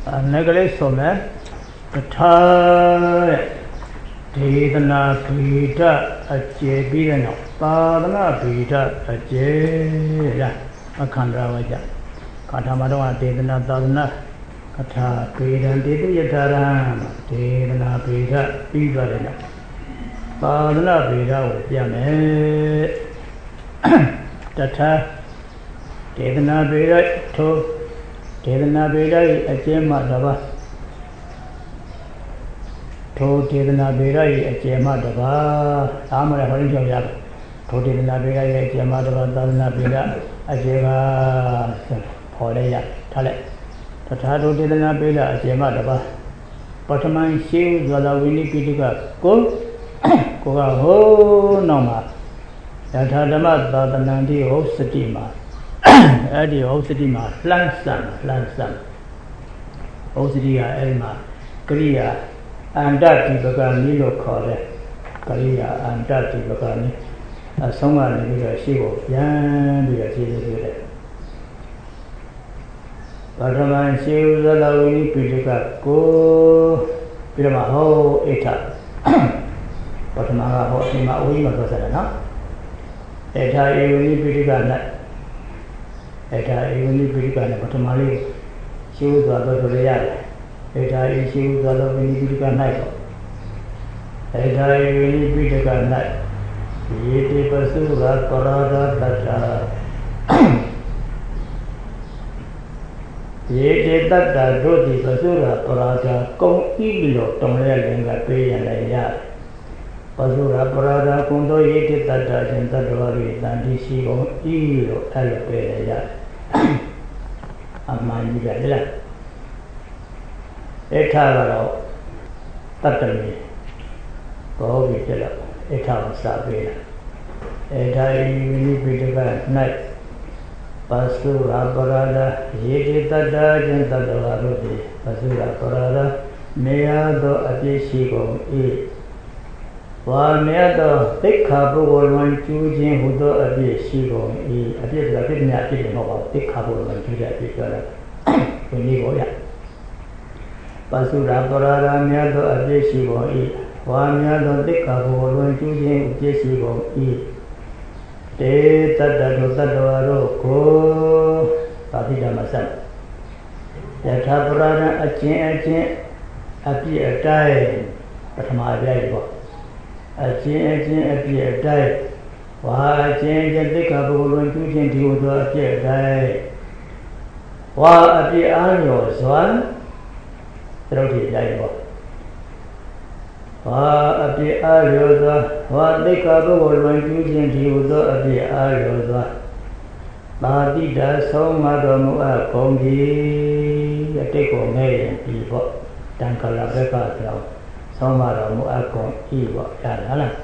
Negale some Tata Dedana Pita a Jebina, Padana Pita a Jera, a Kandra, Katamada Dedana Dana, Kata Pita and Dedana, Dedana Pita, Pita, Padana Pita, Yame Tata Dedana Pita to Dedana Pita a Gemadava. To Dedana Pita a Gemadava, Amara Horizon, to Dedana Pita a Gemadava, Dana Pita a Jeva Poleya, Tale. Tatato Dedana Pita a Gemadava. Potaman Shiv, Zala Winnie Pitica, go, ho, Noma. Yatadama, Dadanandi, Osatima. Adi Osatima, Lansan. Osadia, Elma, Korea. And that is a Nilo Kore, Korea, and that is a someone in the Shivo, Yan, the Shiva. But a man shows a lovely Pitica, go, Piramaho, Eta. But a man of Hima, we must say, no? Eta, even Pitica, Eta, even Pitica, but a Mali, she was about to react. Eta issue the love in the night. Eta really beat a night. Yeti pursue that parada that Yeti that Rodi Pasura Parada, come evil, Tomel and the pay and a yard. Pasura Parada, Kundo Yeti that and that worry than the she on evil, Alapay a yard. A mind the Etavaro Tatami Gobi Tilla, Etav Sabina. Etai Pitica night. Pasura Parada, Yeti Tada, Gentadora Rudi, Pasura Parada, Mea do Adishigo E. While Mea do Tikabu or one choosing who do Adishigo E. I did the Pidna Pidin about Tikabu and Julia. We need Pasura Parada Miado Adesigo E. Wamiado Tikabu, when choosing Jessigo E. Te Tadadoro Ko Papida Masan. Yata Parada a chin, Api a die, but my valuable. A chin, Api a die. Why I change the Tikabu when choosing to appear die. Why Api Anyo Swan? Roti Jaibo. Api Aryoza, what they cover when using Tiudo Api Aryoza. Badida, so Madame Akongi, a take on me people, Tankala Beca, so Madame Akon, Evo, Yanala.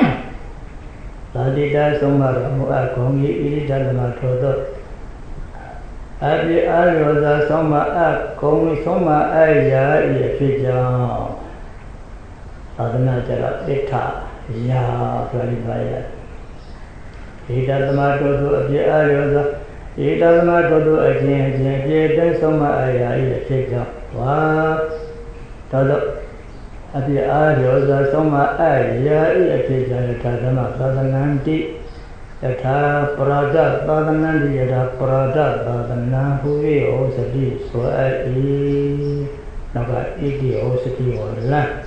Badida, so Madame Akongi, Idalamato. Abi Aryoza Soma Komi Soma Aya Fija Adana Jara Eta Ya Valibaya. He does not go to Abi Aryoza, he does not go to a Jen, Soma Aya Fija. What? Todo Abi Aryoza Soma Aya Fija Tadama Sadananti. Yata Parada Badanandi Yata Parada Badana Hui Osati so I Naga Iti Osati or La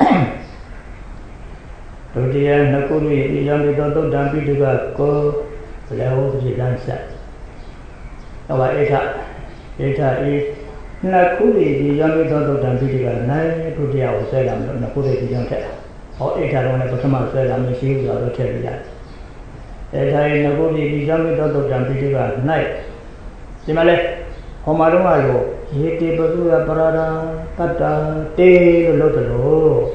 Rodia Nakuri Yami Dodo Dampi Diga Ko Leo Zidansa Nawa Eta E Nakuri Yami Dodo Dampi Diga Nai Rodia Oselam Nakuri Yanta or Eta on a Potama Selam Shiv or Telia. Etai Nagodi, Yami Dodo Dampiga night. Simale, Homarumalo, Yeti Bazura Parada, Kata, Te Lotalo,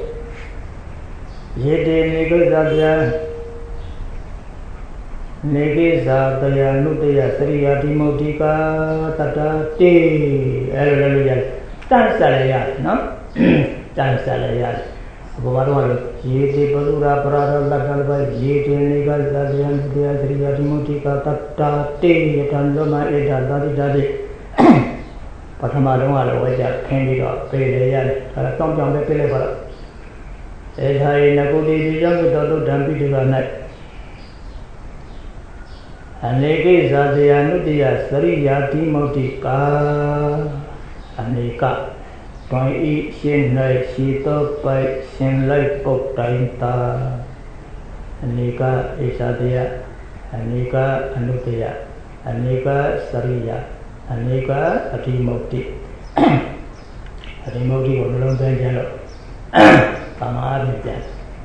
Yeti Nigazabia, Negeza, Daya, Nutea, Sria, Timotica, Tata, Te, Elvia, Tansalaya, no? Tansalaya. Gomaruan, Yeti Bazura Parada, Lakalba, Yeti Nigazabia, Sria, Timotica, Tata, Te, Tandoma, Eta, Daddy. ထမတုန်းကတော့ဝဲကြခင်းပြီးတော့ပြေးလေရတယ်ဒါကတောင်းကြောင်ပဲပြေးလိုက်ပါတော့အဲဒါရင်ငကုတိဒီကြောင့်တော်တုဒ္ဒံပိဋက၌အနေကိဇာဇယနုတ္တိယစရိယာတိမုတ်တိကာအနေကတွင်ဤရှင်း၌ရှိသောပိုက်ရှင်းလိုက်ပုတ်တိုင်းတာအနေကဣဇာဇယအနေကအနုတ္တိယအနေကစရိယာအနေကအတိမုတ်တိအတိမုတ်တိကိုနှလုံးသွင်းကြလို့သမာဓိပြန်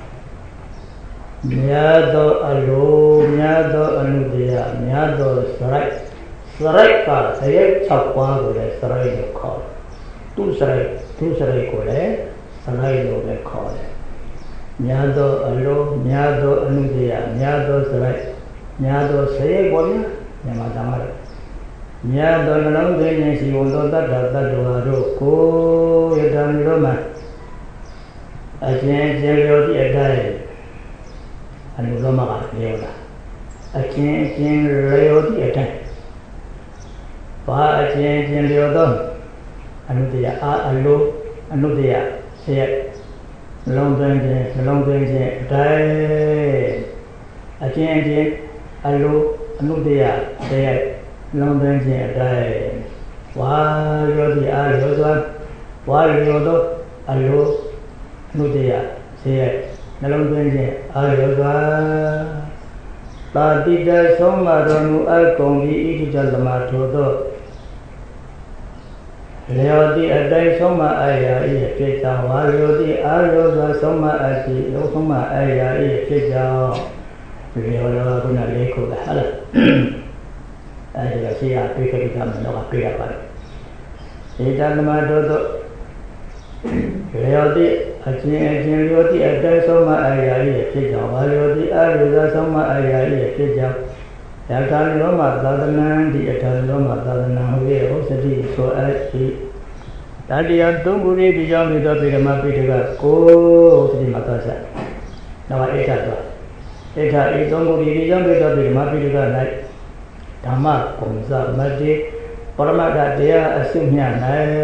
မြတ်သောအလိုမြတ်သောအနုတ္တယမြတ်သောစရိုက်ကစရိုက်6ပါးကိုလည်းစရိုက်လို့ခေါ်တယ်သူစရိုက်ကိုလည်းစရိုက်လို့လည်းခေါ်တယ်မြတ်သောအလိုမြတ်သောအနုတ္တယမြတ်သောစရိုက်မြတ်သောစရိုက်ပေါ်များမြန်မာသမားတို့မြတ်သောနှလုံးသွင်းခြင်းရှိဝန်သောတတ္တတ္တဝါတို့ကိုယတံတို့မှာအကျဉ်းကျေလျော်သည့်အတိုင်းအနုလောမကလျော်တာအကျဉ်းလျော်သည့်အတိုင်းဘာအကျဉ်းလျော်သောအနုတ္တယအလိုအနုတ္တယဆရာနှလုံးသွင်းခြင်းအတိုင်းအကျဉ်းအလိုအနုတ္တယဆရာနှလုံးသွင်းခြင်းအတိုင်းဝါလျော်သည့်အားလျော်စွာဝါလျော်သောအလိုအနုတ္တယဆေးနှလုံးသွင်းခြင်းအာရောစွာတာတိတဆုံးမတော်မူအပ်ကုန်ပြီးဣတိတသမထိုသောလျောတိအတိုင်းဆုံးမအာရာဤဖြစ်ကြောင်းဝါလျောတိအာရောစွာဆုံးမအပ်ပြီးဆုံးမအာရာဤဖြစ်ကြောင်းလျောလောကုဏလေးခုလားဟာလားအဲဒီကရှိရပြေခိတမနောကပြေရပါတယ်ဣတသမထိုသောလျောတိအကျဉ်လျောတိအတိုင်းဆုံးမအာရာဤဖြစ်ကြောင်းဝါလျောတိအာရောစွာဆုံးမအာရာဤဖြစ်ကြောင်းယထာလောမသာသနံဒီအထာလောမသာသနံဟူ၍ဥစ္စတိဆိုအပ်၏တတိယသုံးခု၏ဒီကြောင့်ပြီးသောပေရမပိဋကကိုဥစ္စတိမသာဆက်နောက်ဣဋ္ဌသောဣဋ္ဌဤသုံးခု၏ဒီကြောင့်ပြီးသောပေရမပိဋက၌ဓမ္မကုံစမတိပရမတ္တတရားအစုမြ၌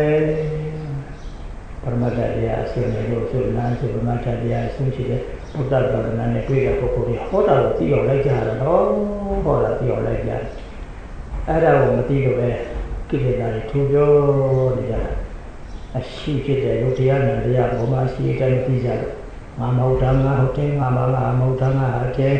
ပရမတ္တတရားအစုမြလို့ဆိုနာဆိုပရမတ္တတရားအစုရှိတဲ့ဘုဒ္ဓဘာသာနဲ့တွေ့တဲ့ပုဂ္ဂိုလ်တွေဟောတာကိုသိအောင်လိုက်ကြရတော့ဟောတာသိအောင်လိုက်ကြတယ်အဲ့ဒါကိုမသိလို့ပဲကိလေသာတွေထူပြောနေကြတာအရှိဖြစ်တဲ့ယုတ်တရားနဲ့တရားဘုံမှာရှိတဲ့အတိုင်းသိကြတယ်ငါမဟုတ်တာငါဟုတ်တယ်ငါမဟုတ်တာငါဟုတ်တယ်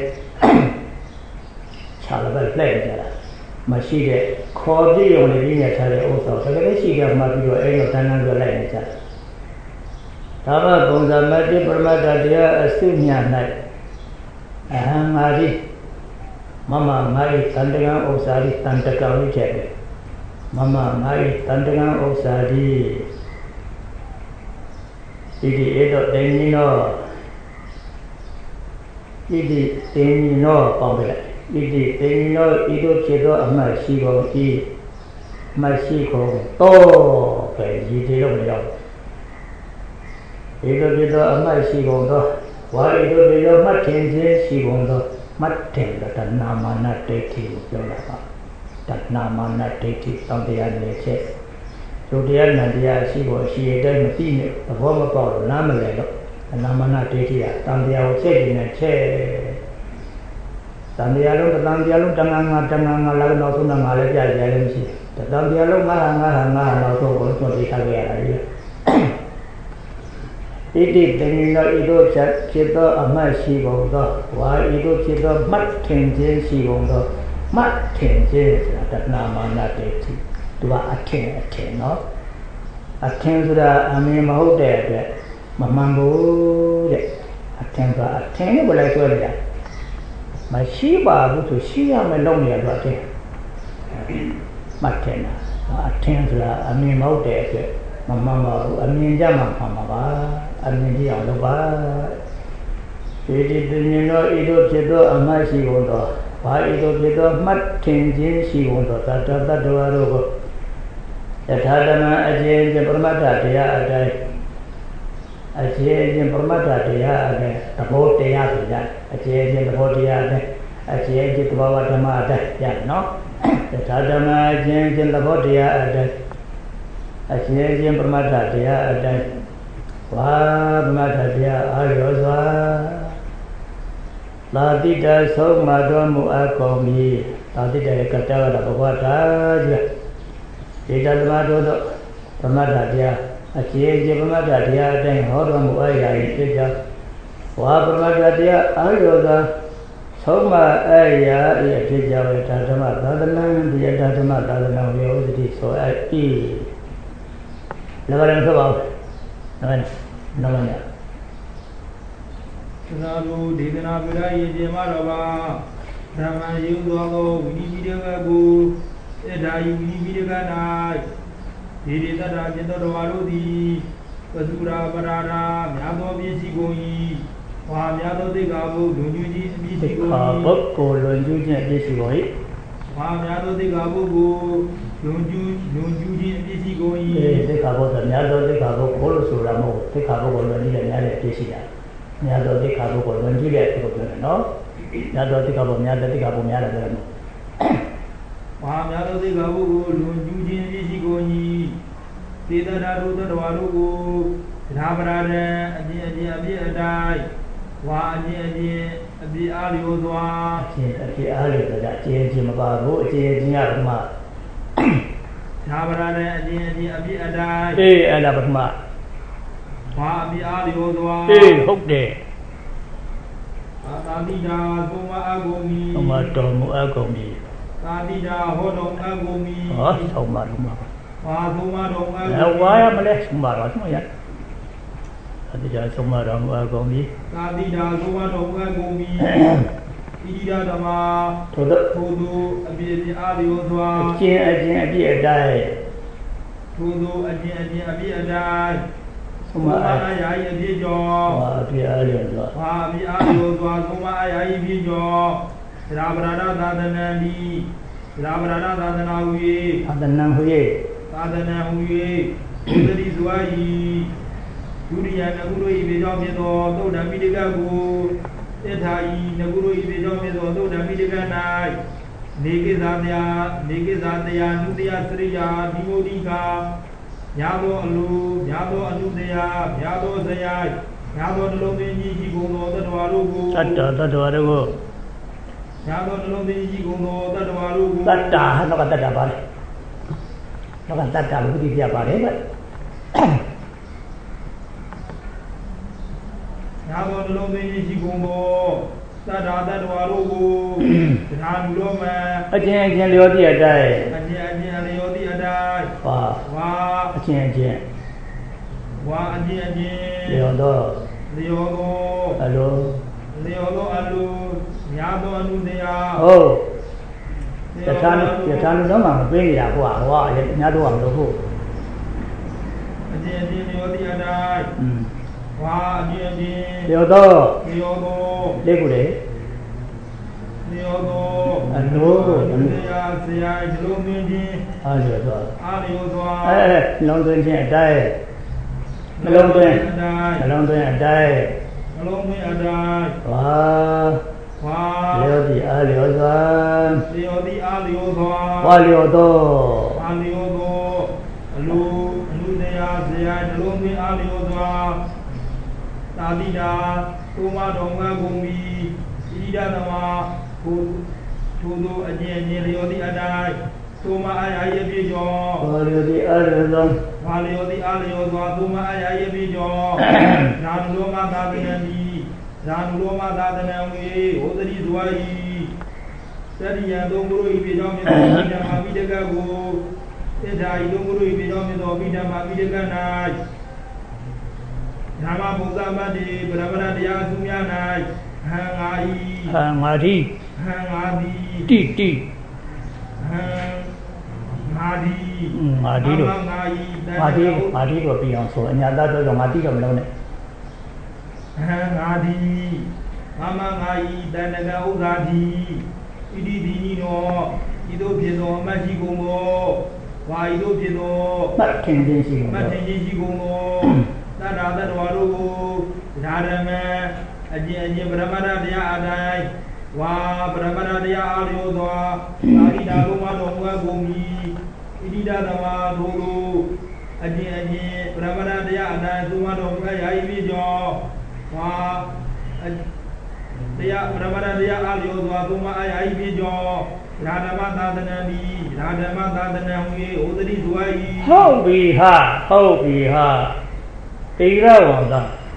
ခြာလည်းပဲလှည့်ကြတာမရှိတဲ့ခေါ်ပြည့်ုံနေပြီးနေထားတဲ့ဥစ္စာတကယ်လည်းရှိကြမှပြီးတော့အဲ့လိုတန်းတန်းပြလိုက်နေကြတယ်ဒါမှပုံစံမတိပရမတ္တတရားအစုညာ၌အဟံငါသည်မမငါ၏တန်တကံဥစ္စာသည်တန်တကံဝိချက်ပဲမမငါ၏တန်တကံဥစ္စာသည်ဣတိဧတောတေနိနောဣတိတေနိနောပေါင်းပြလိုက်ဣတိတေနိနောဣတုဖြစ်သောအမှတ်ရှိကုန်၏မရှိကုန်တော့ပဲရည်တည်လို့မရောက်ဧတုဖြစ်သောအမှတ်ရှိကုန်သောဝါဧတုဖြစ်သောမှတ်ထင်ခြင်းရှိကုန်သောမှတ်ထင်တဲ့တဏမာနဒိဋ္ဌိကိုပြောတာပါတဏမာနဒိဋ္ဌိတောင်းတရားနဲ့ချက်ဒုတရားနဲ့တရားရှိဖို့ရှိရတဲ့မသိနဲ့သဘောမပေါက်လို့နားမလည်တော့တဏမာနဒိဋ္ဌိကတန်တရားကိုချက်နေချက်တန်တရားလုံးတန်တရားလုံးတဏငါလည်းတော့ဆုံးငါလည်းပြကြလည်းမရှိတန်တရားလုံးငါတော့ဆုံးကိုသွန်ပြထားခဲ့ရတာလေဣတိတေနောဣတောဖြစ်သောအမှတ်ရှိကုန်သောဝါဣတောဖြစ်သောမှတ်ထင်ခြင်းရှိကုန်သောမှတ်ထင်ခြင်းဆိုတာတဏမာနဒိဋ္ဌိသူကအထင်နော်အထင်ဆိုတာအမြင်မဟုတ်တဲ့အတွက်မမှန်ဘူးတဲ့အထင်ကအထင်ကိုလည်းဆွဲလိုက်မရှိပါဘူးဆိုရှိရမယ်လုံးနေရတော့အထင်မှတ်ထင်တာအထင်ဆိုတာအမြင်မဟုတ်တဲ့အတွက်မမှန်ပါဘူးအမြင်ကြမှာမှန်ပါပါအမြင်ကြည့်အောင်လုပ်ပါဒီတိဉ္ဇောဣဒုဖြစ်သောအမှတ်ရှိကုန်သောဘာဣဒုဖြစ်သောမှတ်ထင်ခြင်းရှိကုန်သောတတ္တတ္တဝါတို့ကိုယထာတမအကျဉ်းပရမတ္ထတရားအတိုင်းအကျဉ်းပရမတ္ထတရားအတိုင်းသဘောတရားဆိုကြအကျဉ်းသဘောတရားအတိုင်းအကျဉ်းသဘောဓမ္မအတိုင်းရနော်ယထာတမအကျဉ်းသဘောတရားအတိုင်းအရှင်ရှင်ပရမတ္ထတရားအတိုင်းဝါပရမတ္ထတရားအားလျော်စွာသာတိတဆုံးမတော်မူအပ်ကုန်ပြီသာတိတရဲ့ကတ္တဝတ္တဘဝတာကြီးဒီတသမတော်တော့ပရမတ္ထတရားအရှင်ရှင်ပရမတ္ထတရားအတိုင်းဟောတော်မူအပ်ရာ၏ဖြစ်ကြောင်းဝါပရမတ္ထတရားအားလျော်စွာဆုံးမအပ်ရာ၏ဖြစ်ကြောင်းဓမ္မသာသနာဒီဓမ္မသာသနာကိုဥဒတိဆိုအပ်၏လည်းဆိုပါဦးနော်မညာသနာတို့ဒေသနာပြရည်ပြမတော်ပါဓမ္မယုံသောဝိနည်းပိဋကကိုဧဒါယဝိနည်းပိဋက၌ဒီဒေသတာจิตတော်တော်တို့သည်ပစုရာပရာရာများသောပြည့်စည်ကုန်၏ဝါများသောသိက္ခာပုလွန်ကျူးခြင်းအပြည့်စည်ကုန်၏ပုဂ္ဂိုလ်လွန်ကျူးခြင်းအပြည့်စည်ကုန်၏ဝါများသောသိက္ခာပုဂ္ဂိုလ်လွန်ကျူးခြင်းအပြည့်စည်ကုန်၏သိက္ခာပုဂ္ဂိုလ်များသောသိက္ခာပုဂ္ဂိုလ်လို့ဆိုတာမဟုတ်သိက္ခာပုဂ္ဂိုလ်လွန်ကျူးတဲ့များတဲ့အပြည့်ရှိတာများသောသိက္ခာပုဂ္ဂိုလ်လွန်ကျူးတဲ့ပုဂ္ဂိုလ်ပြောတယ်နော်များသောသိက္ခာပုဂ္ဂိုလ်များတဲ့သိက္ခာပုဂ္ဂိုလ်များတယ်ပြောတယ်နော်ဝါများသောသိက္ခာပုဂ္ဂိုလ်လွန်ကျူးခြင်းအပြည့်စည်ကုန်၏သေတ္တာတို့တော်တို့ကိုသာပရာရံအပြည့်အပြည့်အတိုင်းဝါအပြည့်အပြည့်အားလျော်စွာအပြည့်အားလျော်စွာအကျဉ်းချင်းမပါဘူးအကျဉ်းချင်းရပထမသာပရာရံအပြည့်အတိုင်းအဲ့ဒါပထမဝါအပြည့်အားလျော်စွာဟုတ်တယ်သာတိတာသုံးမအကုန်မီသုံးမတော်မူအကုန်မီသာတိတာဟောတော်အကုန်မီဟောသုံးမတော်မှာဝါသုံးမတော်အကုန်မီဝါရမလဲသုံးမတော်သုံးရသာတိတာသုံးမတော်မူအကုန်မီသာတိတာသုံးမတော်အကုန်မီဣတိဒဓမ္မာထို့အပြည့်အားလျော်စွာအကျဉ်းအပြည့်အတိုင်းထို့အကျဉ်းအပြည့်အတိုင်းသုံးမအာယာဤအပြည့်ကျော်ဝါအပြည့်အားလျော်စွာဝါအပြည့်အားလျော်စွာသုံးမအာယာဤပြည့်ကျော်သရပရဒသာသနံဒီသရပရဒသာသနာဟူ၍သာသနံဟူ၍ဥဒတိစွာဤဒုတိယနကုတို့ဤပေကြောင့်ဖြစ်သောသုဒ္ဓမိတကကိုသစ္စာဤနကုတို့ဤပေကြောင့်ဖြစ်သောသုဒ္ဓမိတက၌နေကိဇာတရားနုတရားစရိယာဒီမုဒိကာညာသောအလူညာသောအနုတရားညာသောဇယညာသောနှလုံးသွင်းကြီးရှိကုန်သောတတ္တဝါတို့ကိုတတ္တဝါတို့ကိုညာသောနှလုံးသွင်းကြီးရှိကုန်သောတတ္တဝါတို့ကိုတတ္တာနောက်ကတတ္တာပါလေနောက်ကတတ္တာလို့ပြပါတယ်ဗျညာသောနှလုံးသွင်းကြီးရှိကုန်သောတတ္တဝါတို့ကိုတရားလူတော်မှာအကျဉ်းလျော်သည့်အတိုင်းအကျဉ်းလျော်သည့်အတိုင်းဝါအကျဉ်းဝါအကျဉ်းလျော်သောအလိုညာသောအနုတရားဟုတ်ယထာလူတော်မှာမပေးနေတာကွာဟောညာတော့မလို့ဟုတ်အကျဉ်းလျော်သည့်အတိုင်းဝါအကျဉ်းလျော်သောလေးခုလေလျော်သောအလိုကိုတရားဆရာဒီလိုမြင်ခြင်းအားလျော်စွာလုံးသွင်းခြင်းအတိုင်းနှလုံးသွင်းအတိုင်းဝါလျော်သည်အားလျော်စွာဝါလျော်သောအလူတရားဆရာနှလုံးသွင်းအားလျော်စွာသာတိတာသုံးမတော်မူကုန်ပြီဣဒဓမ္မာထို့သောအကျဉ်းလျော်သည့်အတိုင်းသုံးမအာယာယပြေကျော်ဝါလျော်သည်အားလျော်စွာသုံးမအာယာယပြေကျော်နာနုလောမသာသနံဒီနာနုလောမသာသနံဝေဟောတိဇဝါယီသတိယသုံးခုတို့ဤပြေကျော်မြတ်သောဓမ္မပိဋကကိုသစ္စာဤသုံးခုတို့ဤပြေကျော်မြတ်သောဓမ္မပိဋက၌ဓမ္မဘုဇမတိပရမဏတရားသူများ၌ဟံငါဤဟံငါတိတိဟံငါတိတို့ငါတိတော့ပြီးအောင်ဆိုအညာတတ်တော့ငါတိတော့မလုံးနဲ့ဟံငါတိမမငါဤတဏ္ဍကဥသာတိဣတိတိနိနောဤသို့ဖြစ်သောအမတ်ရှိကုန်သောဝါဤသို့ဖြစ်သောမှတ်ထင်ခြင်းရှိကုန်သောသတ္တဝါတို့ကိုဓာရမံအကျဉ်ပရမတ္ထတရားအတိုင်းဝါပရမတ္ထတရားအားလျော်စွာသာရိတာလုံးမတော်မူအပ်ကုန်၏ဣတိဒဓမ္မာတို့အကျဉ်ပရမဏတရားအတိုင်းသုမတော်မူရာဤပြီးကြောဝါတရားပရမဏတရားအလျောစွာသုမအာယာဤပြီးကြောရာဓမ္မသာသနာတိရာဓမ္မသာသနာဟူ၏ဩသတိစွာ၏ဟုတ်ပြီဟာဟုတ်ပြီဟာတိရဝန္တ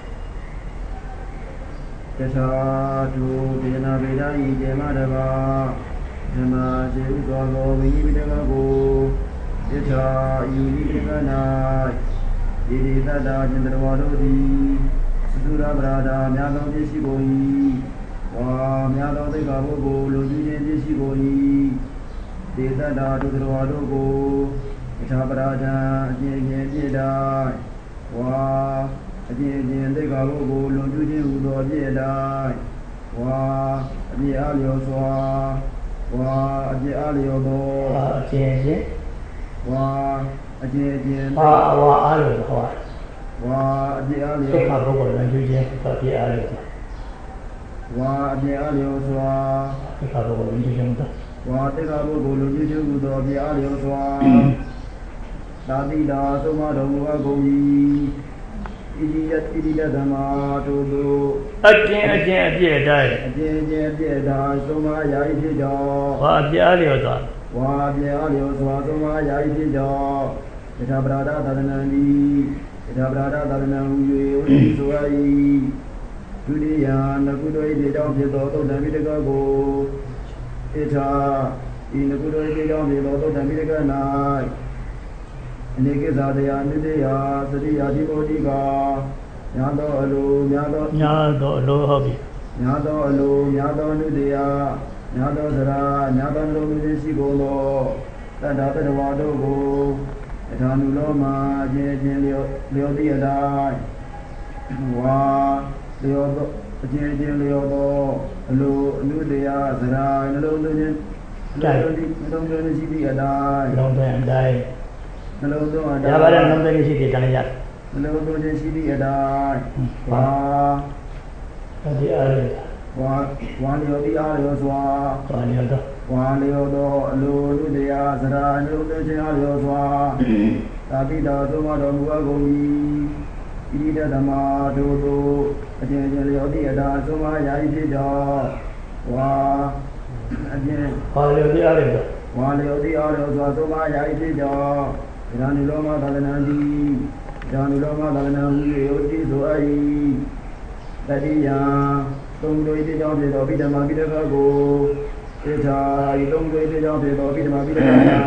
တသာတုဒေနာဗေဒာဤကျေမတဘာဓမ္မကျေဥစွာသောဝိညိပိတကကိုယထာယူနိတေကနာယေတိတတ္တာကျင်တဝါတို့သည်သုရပရာဒာများသောပစ္စည်းကို၏ဝါများသောသိက္ခာပုဂ္ဂိုလ်လူကြီးခြင်းပစ္စည်းကို၏ဒေတတ္တာဒုတဝါတို့ကိုယထာပရာဒာအကျဉ်းချင်းပြည့်တိုင်းဝါအကျဉ်းချင်းသိက္ခာပုဂ္ဂိုလ်လူကြီးခြင်းဟူသောပြည့်တိုင်းဝါအပြည့်အလျောစွာဝါအပြည့်အလျောသောအကျဉ်းချင်းဝါအကျဉ်းချင်းဝါအားလို့ဟောဝါအပြည့်အလျောသိက္ခာပုဂ္ဂိုလ်လူကြီးခြင်းအပြည့်အလျောဝါအပြည့်အလျောစွာသိက္ခာပုဂ္ဂိုလ်လူကြီးခြင်းဝါသိက္ခာပုဂ္ဂိုလ်လူကြီးခြင်းဟူသောအပြည့်အလျောစွာသာတိတာသုံးမတော်မူအပ်ကုန်၏ဣတိယဓမ္မာတို့အကျဉ်းအပြည့်တိုင်းအကျဉ်းအပြည့်တိုင်းသုံးမရာဤဖြစ်ကြောင်းဝါအပြည့်အလျောစွာဝါအပြည့်အလျောစွာသုံးမရာဤဖြစ်ကြောင်းယထာပရာဒသာသနံတိယထာပရာဒသာသနံဟူ၍ဝိဆို၏ဒုတိယနကုတောဤကြောင့်ဖြစ်သောသုတ္တံပိတကကိုဣထာဤနကုတောဤကြောင့်ဖြစ်သောသုတ္တံပိတက၌အနေကိစ္စတရားနိတေယသတိယာတိဘောဓိကညာသောအလိုညာသောဟုတ်ပြီညာသောအလိုညာသောနိတေယညာသောသရာညာသောလူမျိုးရှိကုန်သောတတ္တတဝါတို့ကိုအထာနုလောမှာခြင်းချင်းလျောသည့်အတိုင်းဝါလျောသောအချင်းချင်းလျောသောအလိုအနုတေယသရာနှလုံးသွင်းခြင်းနှလုံးသွင်းရှိသည့်အတိုင်းနှလုံးသွင်းအတိုင်းနှလုံးသွင်းအတိုင်းဒါပါတဲ့နှလုံးသွင်းရှိသည့်တိုင်းရနှလုံးသွင်းခြင်းရှိသည့်အတိုင်းဝါဒီအားဝါလျောတိအားလျောစွာဝါလျောသောအလိုနုတရားသရာနှလုံးသွင်းခြင်းအားလျောစွာသာတိတာသုံးမတော်မူအပ်ကုန်၏ဣတိတဓမ္မာတို့အကျဉ်းချင်းလျောတိအတာသုံးမရာဤဖြစ်ကြောင်းဝါအကျဉ်းဝါလျောတိအားလျောဝါလျောတိအားလျောစွာသုံးမရာဤဖြစ်ကြောင်းဒါနုလောမသာသနာတိဒါနုလောမသာသနာဟူ၍ယုတိဆိုအပ်၏တတိယသုံးတို့ဤကြောင့်ဖြစ်သောဗိဓမ္မာပိဋကကိုသေချာဤသုံးတို့ဤကြောင့်ဖြစ်သောဗိဓမ္မာပိဋက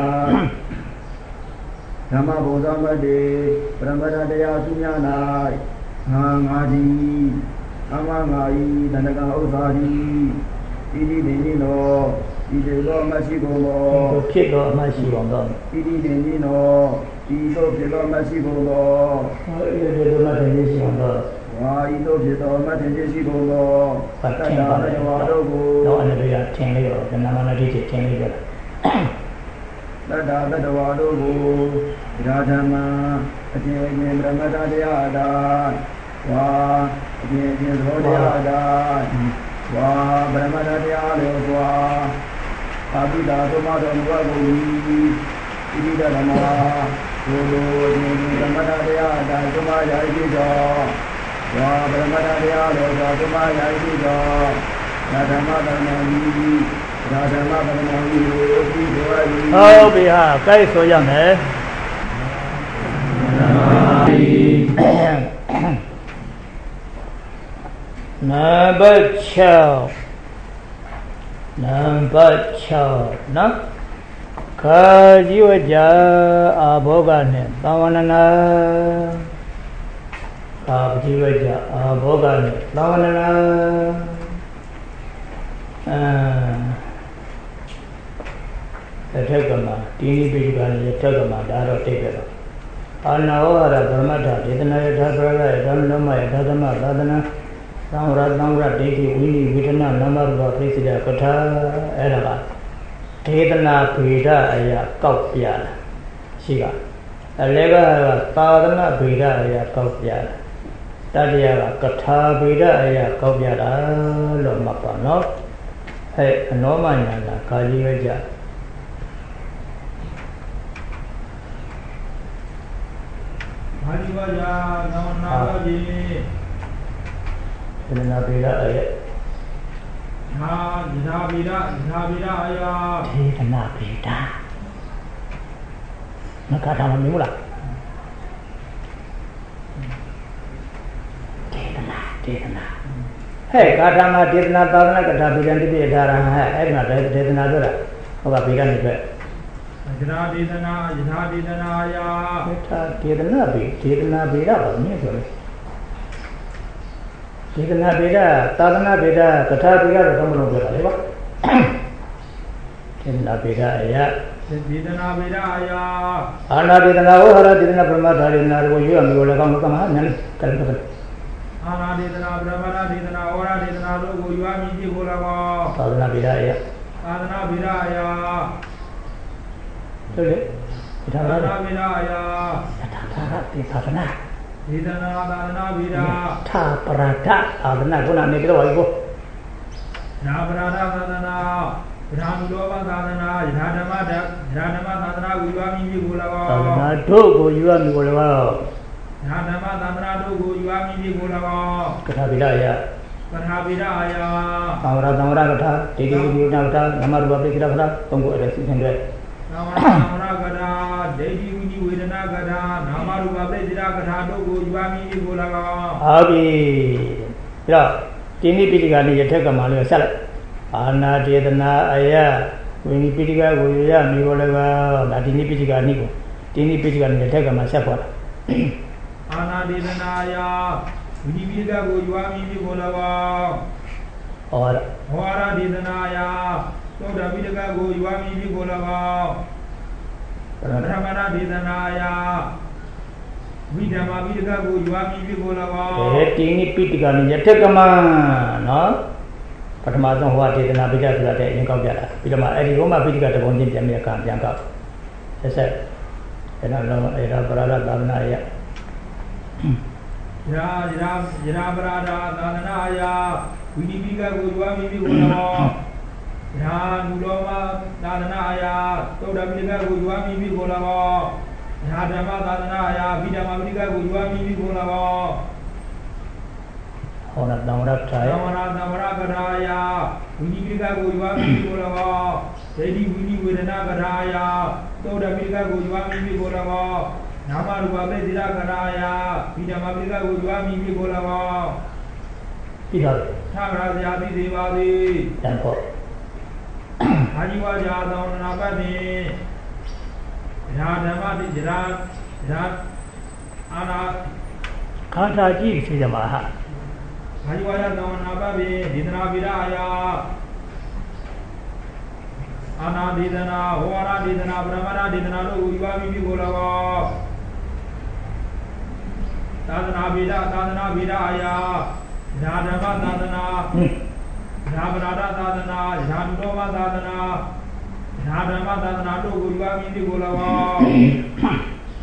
ဓမ္မဘုံသာမတေပရမတ္ထတရားသူများ၌ငါသည်အမငါဤတဏ္ဍကဥစ္စာသည်ဣတိတိနိနောဤတေသောအမရှိကုန်သောဖြစ်သောအမရှိကုန်သောဣတိတိနိနောဤသို့ဖြစ်သောအမရှိကုန်သောဤသို့ဖြစ်သောအမရှိကုန်သောဝါဤသို့ဖြစ်သောအမရှိကုန်သောတတ္တဝါတို့ကိုတော့အဲ့ဒါထင်လေးတော့နာမနာတိထင်လေးကြတတ္တဝါတို့ကိုရာဓမ္မအကျဉ်းချင်းဗြဟ္မတတရားတိုင်းဝါအကျဉ်းချင်းသဘောတရားတိုင်းဝါဗြဟ္မတတရားလျောစွာအာပိတာသုံးမတော်မူအပ်ကုန်၏ဣတိတဓမ္မာတို့အကျဉ်းချင်းဗြဟ္မတတရားတိုင်းသုံးမရာဤဖြစ်သောဝါဗြဟ္မတတရားလျောစွာသုံးမရာဤဖြစ်သောဓမ္မတဏ္ဍာမိဒါဓမ္မပဒနာဝိရောတိဒေဝယိဟုတ်ပြီဟာကြိုက်ဆိုရမယ်နံပါတ်6နော်ခာဇိဝကြအာဘောဂနဲ့သဝနနာခာဇိဝကြအာဘောဂနဲ့သဝနနာထက်ကမှာဒီနိပိကလည်းထက်ကမှာဒါတော့တိတ်ပဲတော့အာနာဝရဗမတ္ထဒေသနာယထာပရယဓမ္မနမယထာသမသာသနာသံဝရဒိဋ္ဌိဝိနိဝိထနာနမရူပပိစိတကထာအဲ့ဒါကဒေသနာဗေဒအရာကောက်ပြတာရှိကအလဲကသာသနာဗေဒအရာကောက်ပြတာတတိယကကထာဗေဒအရာကောက်ပြတာလို့မှတ်ပါနော်ဟဲ့အနောမညာနာခါကြီးပဲကြ Hariwaya Namanavaji Janabira Aya Janabira Aya Janabira Nakata Mamula Dedana Hey, Katama Dedana Tadana Katabiran to be a Dara, I'm not Dedana Dora. Over Piran. Janadidana Aya Dedana Bira, Nicholas. Dedana Bira, Tadana Bira, Katabira, Tomo Bira. Dedana Bira, Aya. Dedana Bira, Aya. Anna Dedana, Ohara Dedana Pramata, and you and you will come and Kalpaka. Ana Dedana Brahmana Dedana, Ora Dedana, you are me, Gulava. Tadana Bira, Adana Biraya. Tadana Biraya. Tadana. Adana Bira. Taparata, Adana, Guna, make it away. Nabrada Adana. Ramulova Adana, Janama Adana, you are me, Gulava. Tadana, Togo, you are me, Gulava. Janama Adana, you are me, Gulava. Katabiraya. Karhabiraya. Amara Kata, take you Navata, Namaru Abikra, Tongo, Resident. Namara Gada, Dedi Vidana Gada, Namaru Abikra, Katato, you are me, Gulava. Abi, Tini Pitigani, you take a Malia salad. Anna Dedana Aya, Winnie Pitiga, Guya, Nivoleva, Latini Pitigani, Tini Pitigan, you take a Masapa. Anna Dedana. Vidiga you are me, Golava. Ora Didanaya. So the Vidiga you are me, Golava. Ramana Didanaya. Vidama Vidiga you are me, Golava. Tini Pitigan, you take a man, no? But Madam, what did the Nabija in Kogara? Pidama, I Roma Pitica, the one in Jamaica, Bianca. I said, and I know a brother Danaya. Jirabrada Danaya, Vidiga Gulwami Gulava, Nuloma Danaya, Toda Vidiga Gulwami Gulava, Hadama Danaya, Vidama Vidiga Gulwami Gulava, Honor Namara Namaragaya, Vidiga Gulwami Gulava, Teddy Vidi Vidanagadaya, Toda Vidiga Gulwami Gulava. Namaru Babe Diragaraya, Vidamabiga Udwami Golava, Tagrazi Devadi, Temple Haniwa Jadon Nabani, Radamadi Jirat, Anna Kantaji, Sidamaha, Haniwa Jadon Nababi, Dinabiraya, Anna Didana, Hora Didana, Brahmana Didana, Udwami Golava. Tadana Vidaya, Jadama Dadana, Jabrada Dadana, Jandoma Dadana, Jadama Dadana, Gurwami Gulava,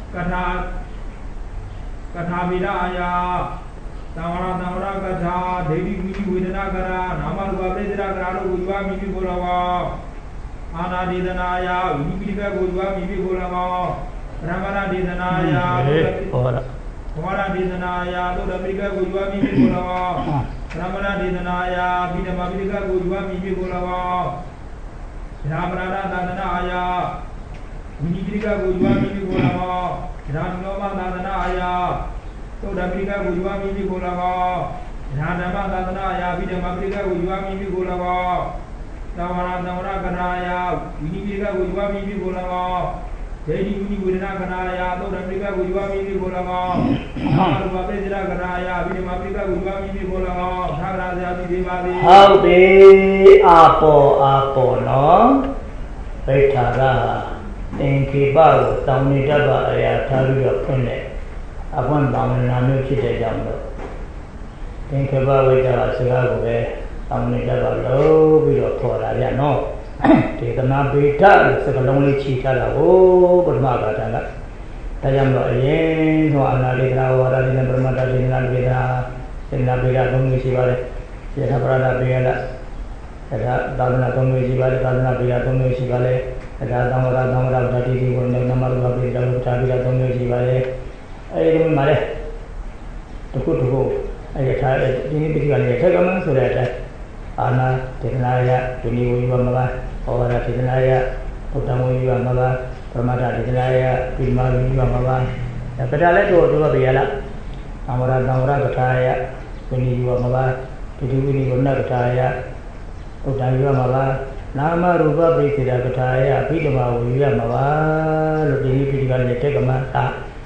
Kata Vidaya, Tamara Kata, Dedi Vidinagara, Namar Babedra Grado, Gurwami Gulava, Anna Didanaya, Vidiga Gurwami Gulava, Ramana Didanaya, Ora Didanaya, Lord America, Gujwami Gulava, Ramana Didanaya, Vidamabiga Gujwami Gulava, Rabrada Danaya, Vidiga Gujwami Gulava, Ranoma Danaya, Lord America, Gujwami Gulava, Ranama Danaya, Vidamabiga Gujwami Gulava, Tamara Ganaya, Vidiga Gujwami Gulava. Jadi ini guna ganaya, atau Amerika guna mimi golama, kalau bapak tidak ganaya, bini Amerika guna mimi golama, sahaja jadi dibadi. How be apo no? Betara, engkau baru tahun ini dapat ya tahu ya punya, apa yang nama kita jamdo. Engkau baru betara sekarang tahun ini dapat lo biar thora ya no. Dedana Beta, sekalong licita lah, oh bermaga dah. Tajam lah, ye, so anak Dedana, orang Dedana bermata Dedana Beta tunggu si balik, Dedana berada Beta, Dedana tunggu si balik, Dedana Beta tunggu si balik, Dedana Tamara tadi di pun nama luar Beta tunggu si balik, အဲဒီမှာလေတခုအဲဒီထားဒီနေ့ပြည်ကလည်းထက်ကမှဆိုတဲ့အတိုင်းအာနာဒေသနာယဒုနိဝိဝမကဟောရဒေသနာယဘုဒ္ဓဝိဝမကပရမတ္ထဒေသနာယပိမဝိဝမကကထာလည်းတို့ပြရလားအမရတံဝရကထာယဒုနိဝမကဒီဒုနိဝနကထာယဘုဒ္ဓဝိဝမကနာမရူပပိစ္ဆေဒကထာယအဘိဓမ္မာဝိဝမကလို့ဒီနေ့ပြည်ကလည်းထက်ကမှသာ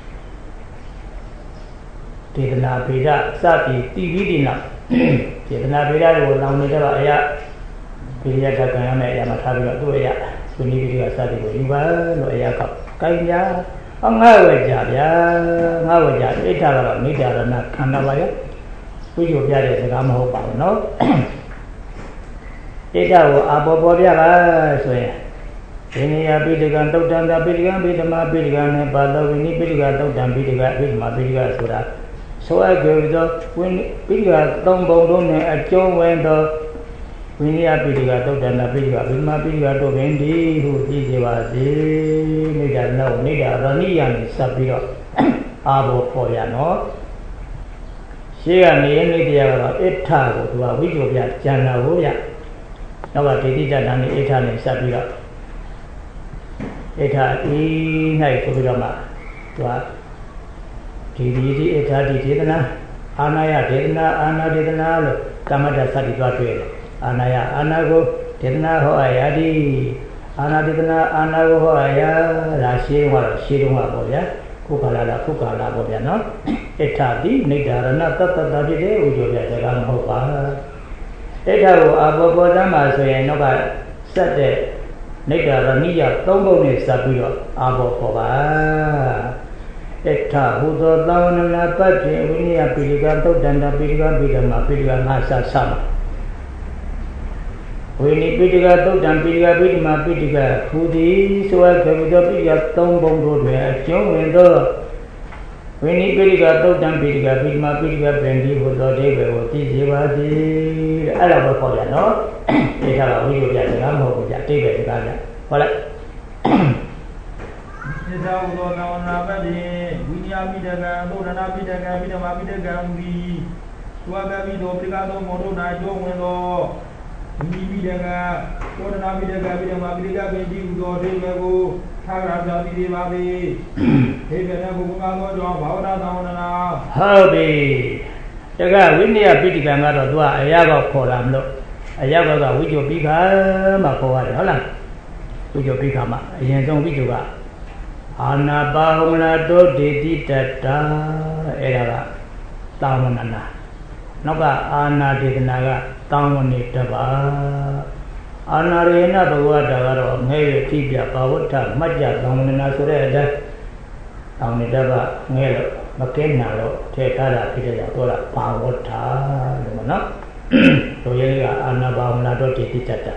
ဒေသနာပေဒစသည်တည်ပြီးဒီနောက်ဒေသနာပေဒကိုလောင်နေတော့အရာပိရိယကကံရမယ်အရာမှာထားပြီးတော့သူ့အရာသူနိပိကစသည်ကိုယူပါလို့အရာကကိုင်းပြငါ့ဝဲကြဗျာငါ့ဝဲကြအိဋ္ဌကတော့မိတ္တရဏခန္ဓာပါရဲ့ဝိဇ္ဇောပြတဲ့စကားမဟုတ်ပါဘူးနော်ဣဋ္ဌကိုအပေါ်ပေါ်ပြပါဆိုရင်ဒီနေရာပိဋကံတုတ်တံပိဋကံပိဓမ္မာပိဋကံနဲ့ပါဠိဝိနိပိဋကတုတ်တံပိဋကပိဓမ္မာပိဋကဆိုတာဆိုအပ်ကြသောဝိပိဋကသုံးပုံတို့နဲ့အကျုံးဝင်သောဝိနည်းပိဋကတုတ်တံပိဋကပိဓမ္မာပိဋကတို့ပင်ဒီဟုသိစေပါစေမိဒ္ဒနောက်မိဒ္ဒရဏိယနဲ့စပ်ပြီးတော့အာဘောပေါ်ရနော်ရှေ့ကနေနေတရားကတော့ဣဋ္ဌကိုသူကဝိဇ္ဇောပြကျန်တာကိုရနောက်ကဒေတိတ္တနာနဲ့ဣဋ္ဌနဲ့စပ်ပြီးတော့ဣဋ္ဌဤ၌ဆိုပြီးတော့မှသူကဒီဣဋ္ဌဒီဒေသနာအာနာယဒေသနာအာနာဒေသနာလို့ကမ္မတ္တသတိသွားတွေ့တယ်အာနာယအာနာကိုဒေသနာဟောအယာတိအာနာဒေသနာအာနာကိုဟောအယာဒါရှင်းတော့ပေါ့ဗျာခုကာလပေါ့ဗျာနော်ဣဋ္ဌတိနိဒ္ဓရဏတတ္တတာဖြစ်တဲ့ဥကြောပြစကားမဟုတ်ပါဣဋ္ဌကိုအဘောဘောဓမ္မဆိုရင်တော့ကဆက်တဲ့နိဒ္ဓရဏိယသုံးပုံနဲ့စပ်ပြီးတော့အဘောခေါ်ပါဣဋ္ဌဟူသောသာဝနနာပတ္တိဝိနည်းပိဋကသုတ်တန္တပိဋကပိဓမ္မာပိဋကငါဆဆမဝိနည်းပိဋကသုတ်တံပိဋကပိဓမ္မာပိဋကဟူသည်ဆိုအပ်ကြသောပိဋကသုံးပုံတို့တွင်အကျုံးဝင်သောဝိနည်းပိဋကသုတ်တံပိဋကပိဓမ္မာပိဋကပင်ဒီဟူသောအဓိပ္ပာယ်ကိုသိစေပါသည်အဲ့လိုပဲခေါ်ရနော်ဣဋ္ဌကဝိဇ္ဇောပြစကားမဟုတ်ဘူးဗျအဓိပ္ပာယ်စကားဗျဟုတ်လားဣဋ္ဌဟူသောသာဝနာပတ္တိဝိနည်းပိဋကံသုတ်တနာပိဋကံပိဓမ္မာပိဋကံဟူသည်သွာကပိသောပိဋကသောမောတို့၌ကျုံးဝင်သောဝိနည်းပိဋကသောတနာပိဋကပိဓမ္မာပိဋကပင်ဒီဟူသောအဓိပ္ပာယ်ကိုထာဂရပြသိစေပါသည်ဟေကနဘုရားသောကြောင့်ဘာဝနာသာဝနာဟုတ်ပြီတကဝိနည်းပိဋကံကတော့သူကအရာကောခေါ်လာမလို့အရာကောကဝိဇ္ဇောပိခာမှခေါ်ရတယ်ဟုတ်လားဝိဇ္ဇောပိခာမှအရင်ဆုံးဝိဇ္ဇောကအာနာပါဟမနာတောဒေတိတတ္တာအဲ့ဒါကသာဝနနာနောက်ကအာနာဒေသနာကသာဝနေတပါအာနာရေနဘဂဝတာကတော့ငဲ့ရတိပြပါဝတ္ထမัจจသာဝနနာဆိုတဲ့အတိုင်းသာဝနေတပါငဲ့လို့မကဲနာတော့ထဲထားတာဖြစ်တဲ့ကြောင့်တော့ပါဝတ္ထလို့နော်တို့ရဲ့ကအာနာပါဟမနာတောဒေတိတတ္တာ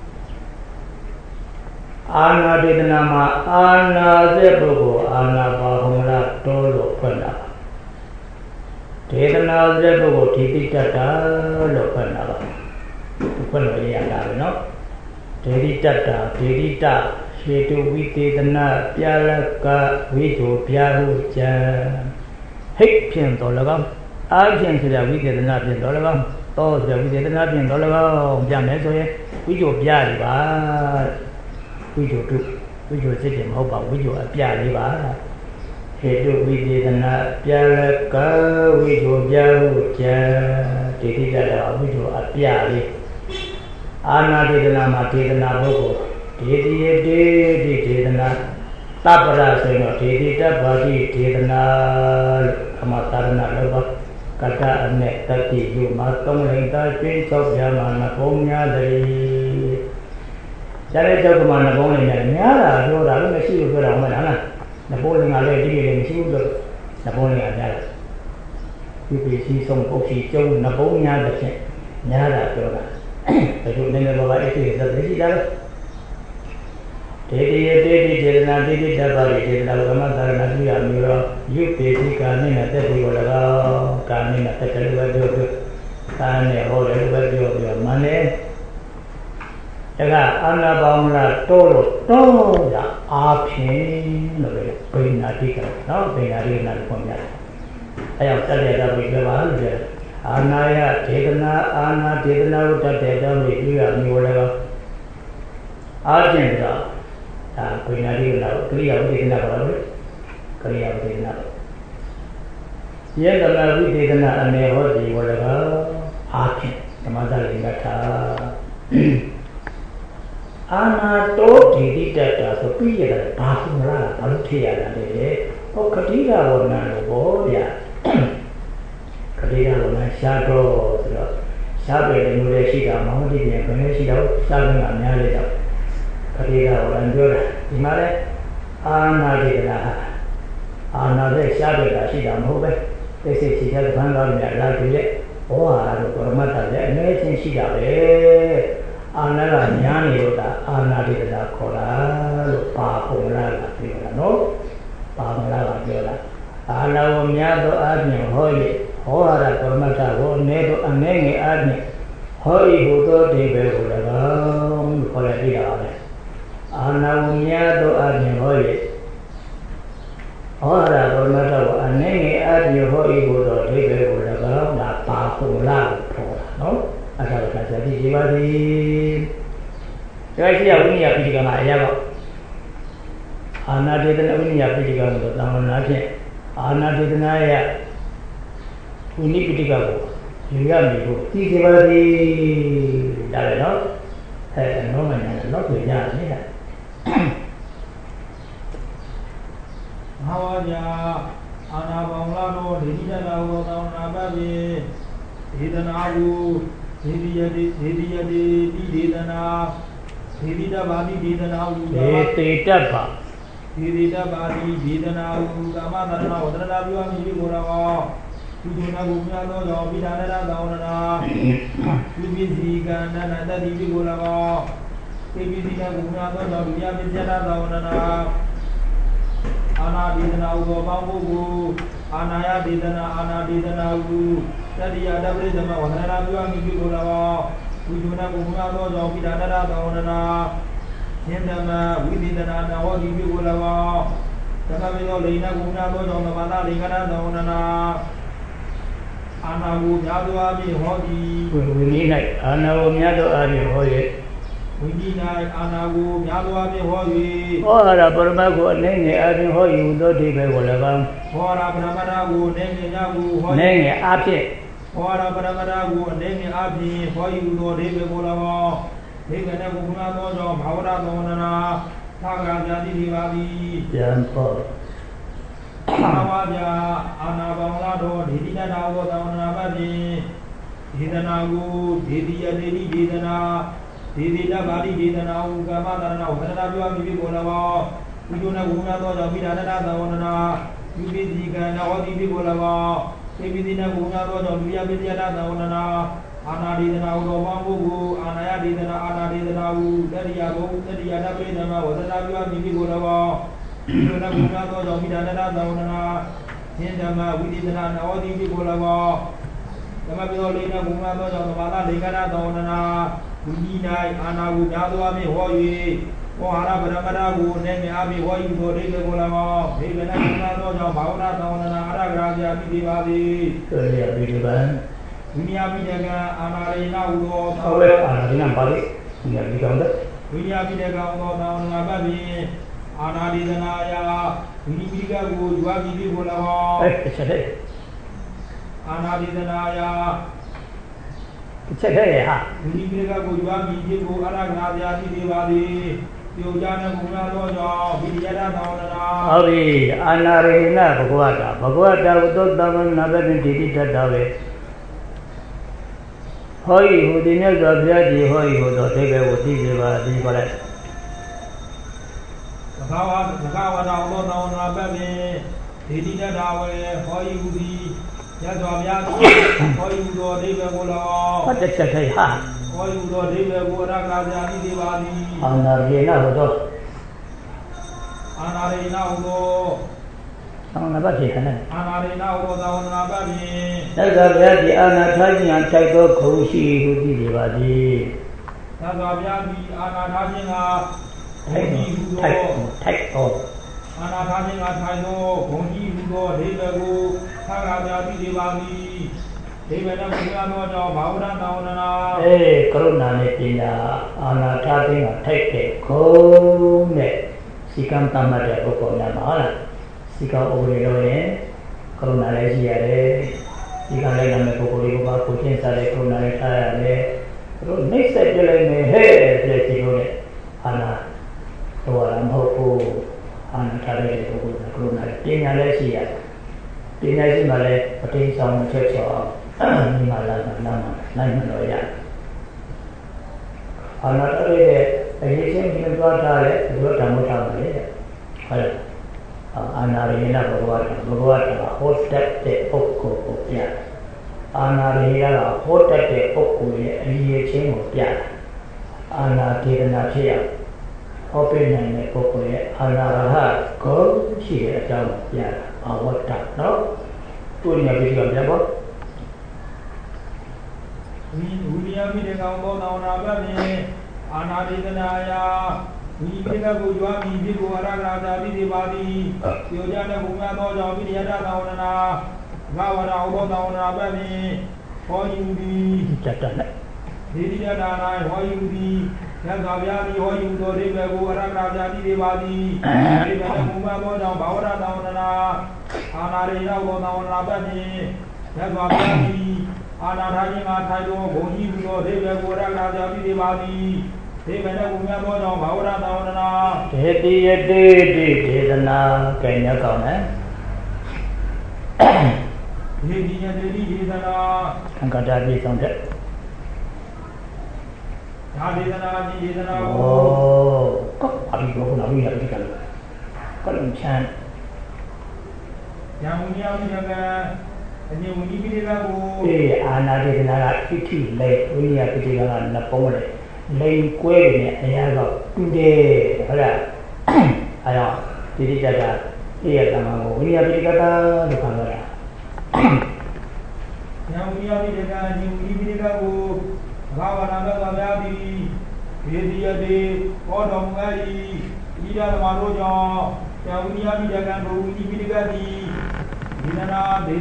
အာနာဒေသနာမှာအာနာစေပုဂ္ဂိုလ်အာနာပါဟမနာတောလို့ဖွင့်တာဒေသနာစေပုဂ္ဂိုလ်ဒေတိတတ္တာလို့ဖွင့်တာပါဖွင့်လို့ရတာပဲနော်ဒေတိတတ္တာဒေတိတဟေတုဝိသေသနာပြလကဝိဇ္ဇောပြဟုကြံဟိတ်ဖြင့်တော်၎င်းအာဖြင့်ဆိုတဲ့ဝိသေသနာဖြင့်တော်၎င်းတောဆိုတဲ့ဝိသေသနာဖြင့်တော်၎င်းပြမယ်ဆိုရင်ဝိဇ္ဇောပြရပါဝိဇ္ဇောတုဝိဇ္ဇောစစ်တယ်မဟုတ်ပါဝိဇ္ဇောအပြလေးပါဟေတုဝိသေသနာပြလကဝိဇ္ဇောပြဟုကြံဒေတိတတ္တာဝိဇ္ဇောအပြလေးအာနာဒေသနာမှာဒေသနာပုဂ္ဂိုလ်ဒေတိယတေတိဒေသနာတပ္ပရဆိုရင်တော့ဒေတိတပ္ပါတိဒေသနာလို့အမသာရဏလောဘကတ္တအနဲ့တတိယမှာသုံးလိန်သာကျွင်း၆ပြာမှာနှဘုံများသည်ကျတဲ့ကြောက်ကမှနှဘုံလေးများတာပြောတာလည်းမရှိလို့ပြောတာမှန်လားနှဘုံလေးကလည်းဒီလိုမရှိဘူးလို့နှဘုံလေးကများတယ်ဒီပစ္စည်းဆုံးပုတ်စီကျုံနှဘုံများတဲ့ဖြင့်များတာပြောတာဘယ်လိုနည်းနည်းပါးပါးအဲ့ဒီသက်သေရှိတာလဲဒေတိယတေတိဒေသနာတေတိတပ္ပရိဒေသနာကမ္မသာရဏပြုရမျိုးရောယုပေတိကာနိနဲ့တက်ပြီးကို၎င်းကာနိနဲ့တက်တယ်လို့ပြောကာနဲ့ဟောတယ်လို့ပြောမနဲ့အာနာပါမလားတော့တော့ရအားဖြင့်လို့ပဲဘိနာတိကနော်ဘိနာတိကနာကိုပြောရတယ်အဲကြောင့်တတ္တတာကိုပြောပါလို့ပြောအာနာယဒေသနာအာနာဒေသနာကိုတတ္တတာကိုပြရမျိုးလည်းအားဖြင့်တော့ဒါဘိနာတိကနာကိုကရိယာဝိသေနာပါလို့ကရိယာဝိသေနာယေကနာဝိသေနာအနေဟောဒီဝလကအားဖြင့်ဓမ္မသာလိကထာအာနာတောဒီတိတ္တာဆိုပြီးရတယ်ဘာလို့လားဘာလို့ထေရတာလဲဟောခတိကဝဏလို့ဘောဗျာခတိကဝဏရှားတော့ဆိုတော့ရှားပဲမျိုးလေးရှိတာမောင်တိပြန်ခဏရှိတော့ရှားကအများလေးတော့ခတိကဝဏပြောတာဒီမှာလဲအာနာတိကနာအာနာတဲ့ရှားပဲတာရှိတာမဟုတ်ပဲသိစိတ်ရှိတဲ့ဘန်းတော်များလာကြည့်ရဲ့ဘောဟာတော့ပရမတ္တလည်းအနည်းချင်းရှိတာပဲအာနာကညာနေလို့ဒါအာနာတိကနာခေါ်တာလို့ပါပုံလားကပြောတာနော်ပါမလားကပြောတာအာနာဝများသောအပြင်ဟော၏ဟောရပရမတ္တကိုအနေတို့အနေငယ်အပြင်ဟော၏ဟူသောဒီပဲကို၎င်းခေါ်ရပြတာပဲအာနာဝများသောအပြင်ဟော၏ဟောရပရမတ္တကိုအနေငယ်အပြင်ဟော၏ဟူသောဒီပဲကို၎င်းဒါပါပုံလားကိုခေါ်တာနော်အဲ့ဒါကသာကြည့်ပါသည်ဒါရှိရဝိနည်းပိဋကမှာအရာတော့အာနာဒေသနာဝိနည်းပိဋကမှာတော့တာမန်အားဖြင့်အာနာဒေသနာရဲ့ဝိနည်းပိဋကကိုယူရမည်ကိုကြည့်ကြပါသည်ဒါလည်းနော်အဲ့တော့မှလည်းတော့ပြရတယ်ဟာမဟာဝါယာအာနာပေါင်လာတော့ဒေတိတနာဟောတောင်းနာပါပြီဒေသနာကိုဒေတိယတိတိဒေသနာဒေတိတဘာတိဒေသနာဟုဒေတေတဘာဒေတိတဘာတိဒေသနာဟုကာမသရဏဝဒနာပြုအမိကိုရောကုသနာကိုမြတ်သောကြောင့်ပိဋကနာသောနာကုပိစီကနန္တတိကိုရောပိပိစီကကိုမြတ်သောကြောင့်မြတ်ပြနာသောနာအာနာဒေသနာဟုသောပေါင်းဖို့ကိုအာနာယဒေသနာအာနာဒေသနာဟုတတိယတပရိသမဝဒနာပြုအမိကိုရောကုသနာကိုမြတ်သောကြောင့်ပိဋကနာသောနာယန္တမဝိသေသနာနာဝတိပြုကိုရောဓမ္မမေသောလိဏကိုမြတ်သောကြောင့်သမသာလိကနာသောနာအာနာကိုများသောအဖြစ်ဟောသည်ဝိနည်း၌အာနာကိုများသောအဖြစ်ဟော၍ဝိနည်း၌အာနာကိုများသောအဖြစ်ဟော၍ဟောရပရမတ်ကိုအနေငယ်အဖြစ်ဟောယူသောဒီပဲကို၎င်းဟောရပရမတ်ကိုအနေငယ်များကိုဟောအနေငယ်အဖြစ်ဟောရပရမတ်ကိုအနေငယ်အဖြစ်ဟောယူသောဒီပဲကို၎င်းဒီကနေ့ကိုများသောကြောင့်ဘာဝရသောနာသာဂရာဇာတိဒီပါသည်ပြန်ပေါ်အာဝါပြအာနာပေါင်လာတော်ဒေတိတနာသောသောနာပဖြင့်ဒေသနာကိုဒေတိယဒေတိဒေသနာဒေတိတဘာတိဒေသနာဟုကာမသရဏဝဒနာပြုအမိကို၎င်းကုသနာကိုများသောကြောင့်ပိဋကနာသောနာယူပိစီကနာဝတိကို၎င်းသေပိတိနာကိုများသောကြောင့်လူရပိတယနာသောနာအာနာဒေသနာဟုသောပေါင်းဖို့ကိုအာနာယဒေသနာအာနာဒေသနာဟုတတိယကိုတတိယတပိဋကနာဝဒနာပြုအမိကို၎င်းဒီလိုနဲ့ဘုရားတော်ကြောင့်မိဒါနနာသောနာသင်္ဓမ္မဝိသေသနာနာဝတိပိကို၎င်းဓမ္မပြောလေးနဲ့ဘုရားတော်ကြောင့်သဘာဝလေကနာသောနာဝိနည်း၌အာနာကိုများသောအဖြစ်ဟော၍ဟောဟာရဗရမရာကိုအနေနဲ့အဖြစ်ဟောယူသောဒိဋ္ဌိကို၎င်းဒီကနေ့ဘုရားတော်ကြောင့်ဘာဝနာသောနာအရဂရာဇာပိတိပါသည်ဆိုရပြီဒီပါဝိနည်းပိတကအာနာရေနာဟုသောသောအာနာရေနာပါလိဒီကဒီကောင်တဲ့ဝိနည်းပိတကဟောသောနာပတ်ဖြင့်အာနာဒေသနာယဝိနည်းပိကကိုယူအပ်ပြီးကို၎င်းချက်တဲ့အာနာဒေသနာယချက်တဲ့ဟာဝိနည်းပိကကိုယူအပ်ပြီးကိုအရဂနာဇာတိတွေပါသည်ပြုကြတဲ့ဘုရားတော်ကြောင့်ဝိရိယသောနာဟုတ်ပြီအာနာရေနဘဂဝတာဘဂဝတာဝတ္တသမနာဘတိတိတ္တပဲဟောဤဟူသည်မြတ်စွာဘုရားကြီးဟောဤဟူသောသိပဲကိုသိစေပါသည်ခေါ်လိုက်ဘဂဝါတော်သောနာဘဖြင့်ဒေတိတ္တာဝေဟောဤဟူသည်မြတ်စွာဘုရားကြီးဟောဤဟူသောသိပဲကို၎င်းဟောတစ်ချက်ထိုင်ဟာဟောဤဟူသောသိပဲကိုအရဂါဇာတိသေးပါသည်အာနာရေနဟူသောအာနာရေနဟူသောသောနာဘဖြင့်ခဏအာနာရေနဟူသောသောနာဘဖြင့်မြတ်စွာဘုရားကြီးအာနာထားခြင်းအထိုက်သောခုရှိဟူသည်ပါသည်သာသာပြာသည်အာနာထားခြင်းကဘုံကြီးဟူသောထိုက်သောအာနာထားခြင်းကထိုင်သောဘုံကြီးဟူသောဒိဗ္ဗကိုသာသာပြာသည်ဒီပါသည်ဒိဗ္ဗနဲ့ဘုရားသောကြောင့်ဘာဝရတောင်းနာကရုဏာနဲ့ပညာအာနာထားခြင်းကထိုက်တဲ့ခုံးနဲ့စီကံတတ်မှတ်တဲ့ပုဂ္ဂိုလ်များမှာဟုတ်လားစီကံဥပဒေလို့ရင်ကရုဏာလည်းရှိရတယ်ဒီကလည်းလည်းပုဂ္ဂိုလ်လေးကကိုချင်းစားတဲ့ကရုဏာလည်းထားရတယ်သူတို့နှိမ့်ဆက်ပြလိုက်နေဟဲ့ပြည့်စီလို့နဲ့အာနာတော့ရမဟုတ်ဘူးအာနာထားတဲ့ပုဂ္ဂိုလ်ကကရုဏာလည်းပညာလည်းရှိရတယ်ပညာရှိမှလည်းအတိတ်ဆောင်မချက်ချောအောင်ဒီမှာလာနိုင်မလို့ရတယ်အာနာထားတဲ့အရေးချင်းကျင်းသွားတာလေဒီလိုဓမ္မထားပါလေဟုတ်လားအာနာရိယနာဘဂဝါကဟောတတ်တဲ့ပုဂ္ဂိုလ်ကိုပြတယ်အာနာရိယကဟောတတ်တဲ့ပုဂ္ဂိုလ်ရဲ့အရေးချင်းကိုပြတယ်အာနာဒေသနာဖြစ်ရဟောပြနိုင်တဲ့ပုဂ္ဂိုလ်ရဲ့အာနာရဟကိုရှိတဲ့အကြောင်းပြတယ်အဝတ္တနော်သူ့ဉာဏ်ပြီးတော့ပြပါဝိရိယမိတေကောင်သောတောင်းနာပတ်ဖြင့်အာနာဒေသနာယဝိပိကကိုကြွားပြီးဖြစ်ကိုအရဂရာသာတိဒီပါတိပြောကြတဲ့ဘုရားသောကြောင့်ပိရိယတတောင်းနာငါဝရဥသောတောင်းနာပတ်ဖြင့်ဟောယူသည်တတ်တယ်ဒီတိယတာ၌ဟောယူသည်သံဃာဗျာတိဟောယူသောဒိဗ္ဗကိုအရဂရာသာတိဒီပါတိဒီဘုရားသောကြောင့်ဘာဝရတောင်းနာအာနာရိယသောတောင်းနာပတ်ဖြင့်သံဃာဗျာတိအာနာထားခြင်းကထိုင်သောဘုံကြီးဟူသောဒိဗ္ဗကိုရဂနာပြပြီးပါသည်ဒီမနဲ့ဘုရားသောကြောင့်ဘာဝရတောင်းနာဒေတိယတေတိဒေသနာကဲ့ညကောင်းတယ်ဒေတိယတေတိဒေသနာခံကတာပြေဆောင်တဲ့ဒါဒေသနာကြီးဒေသနာကိုကောအဘိဘောနာဘိရတိကလည်းကလုံးချမ်းယံဝိညာဉ်ကအညဝိပိကကိုအာနာဒေသနာကဣတိလေဝိညာဉ်ပိတိကကနပုံးတယ်လိန်ကွဲနေအရာကတူတယ်ဟုတ်လားအဲတော့ဒီတိကျကျပြည့်ရတမှာကိုဝိညာဉ်ပိတိကတာလို့ခေါ်တာယံဝိညာဉ်ပိတိကအညဝိပိကကိုဘာဝနာသောဗျာတိဒေတိယတေဟောတော်မူ၏ဤရသမားတို့ကြောင့်ယံဝိညာဉ်ပိတိကံဘုဝိပိတိကတိဒေသနာမိ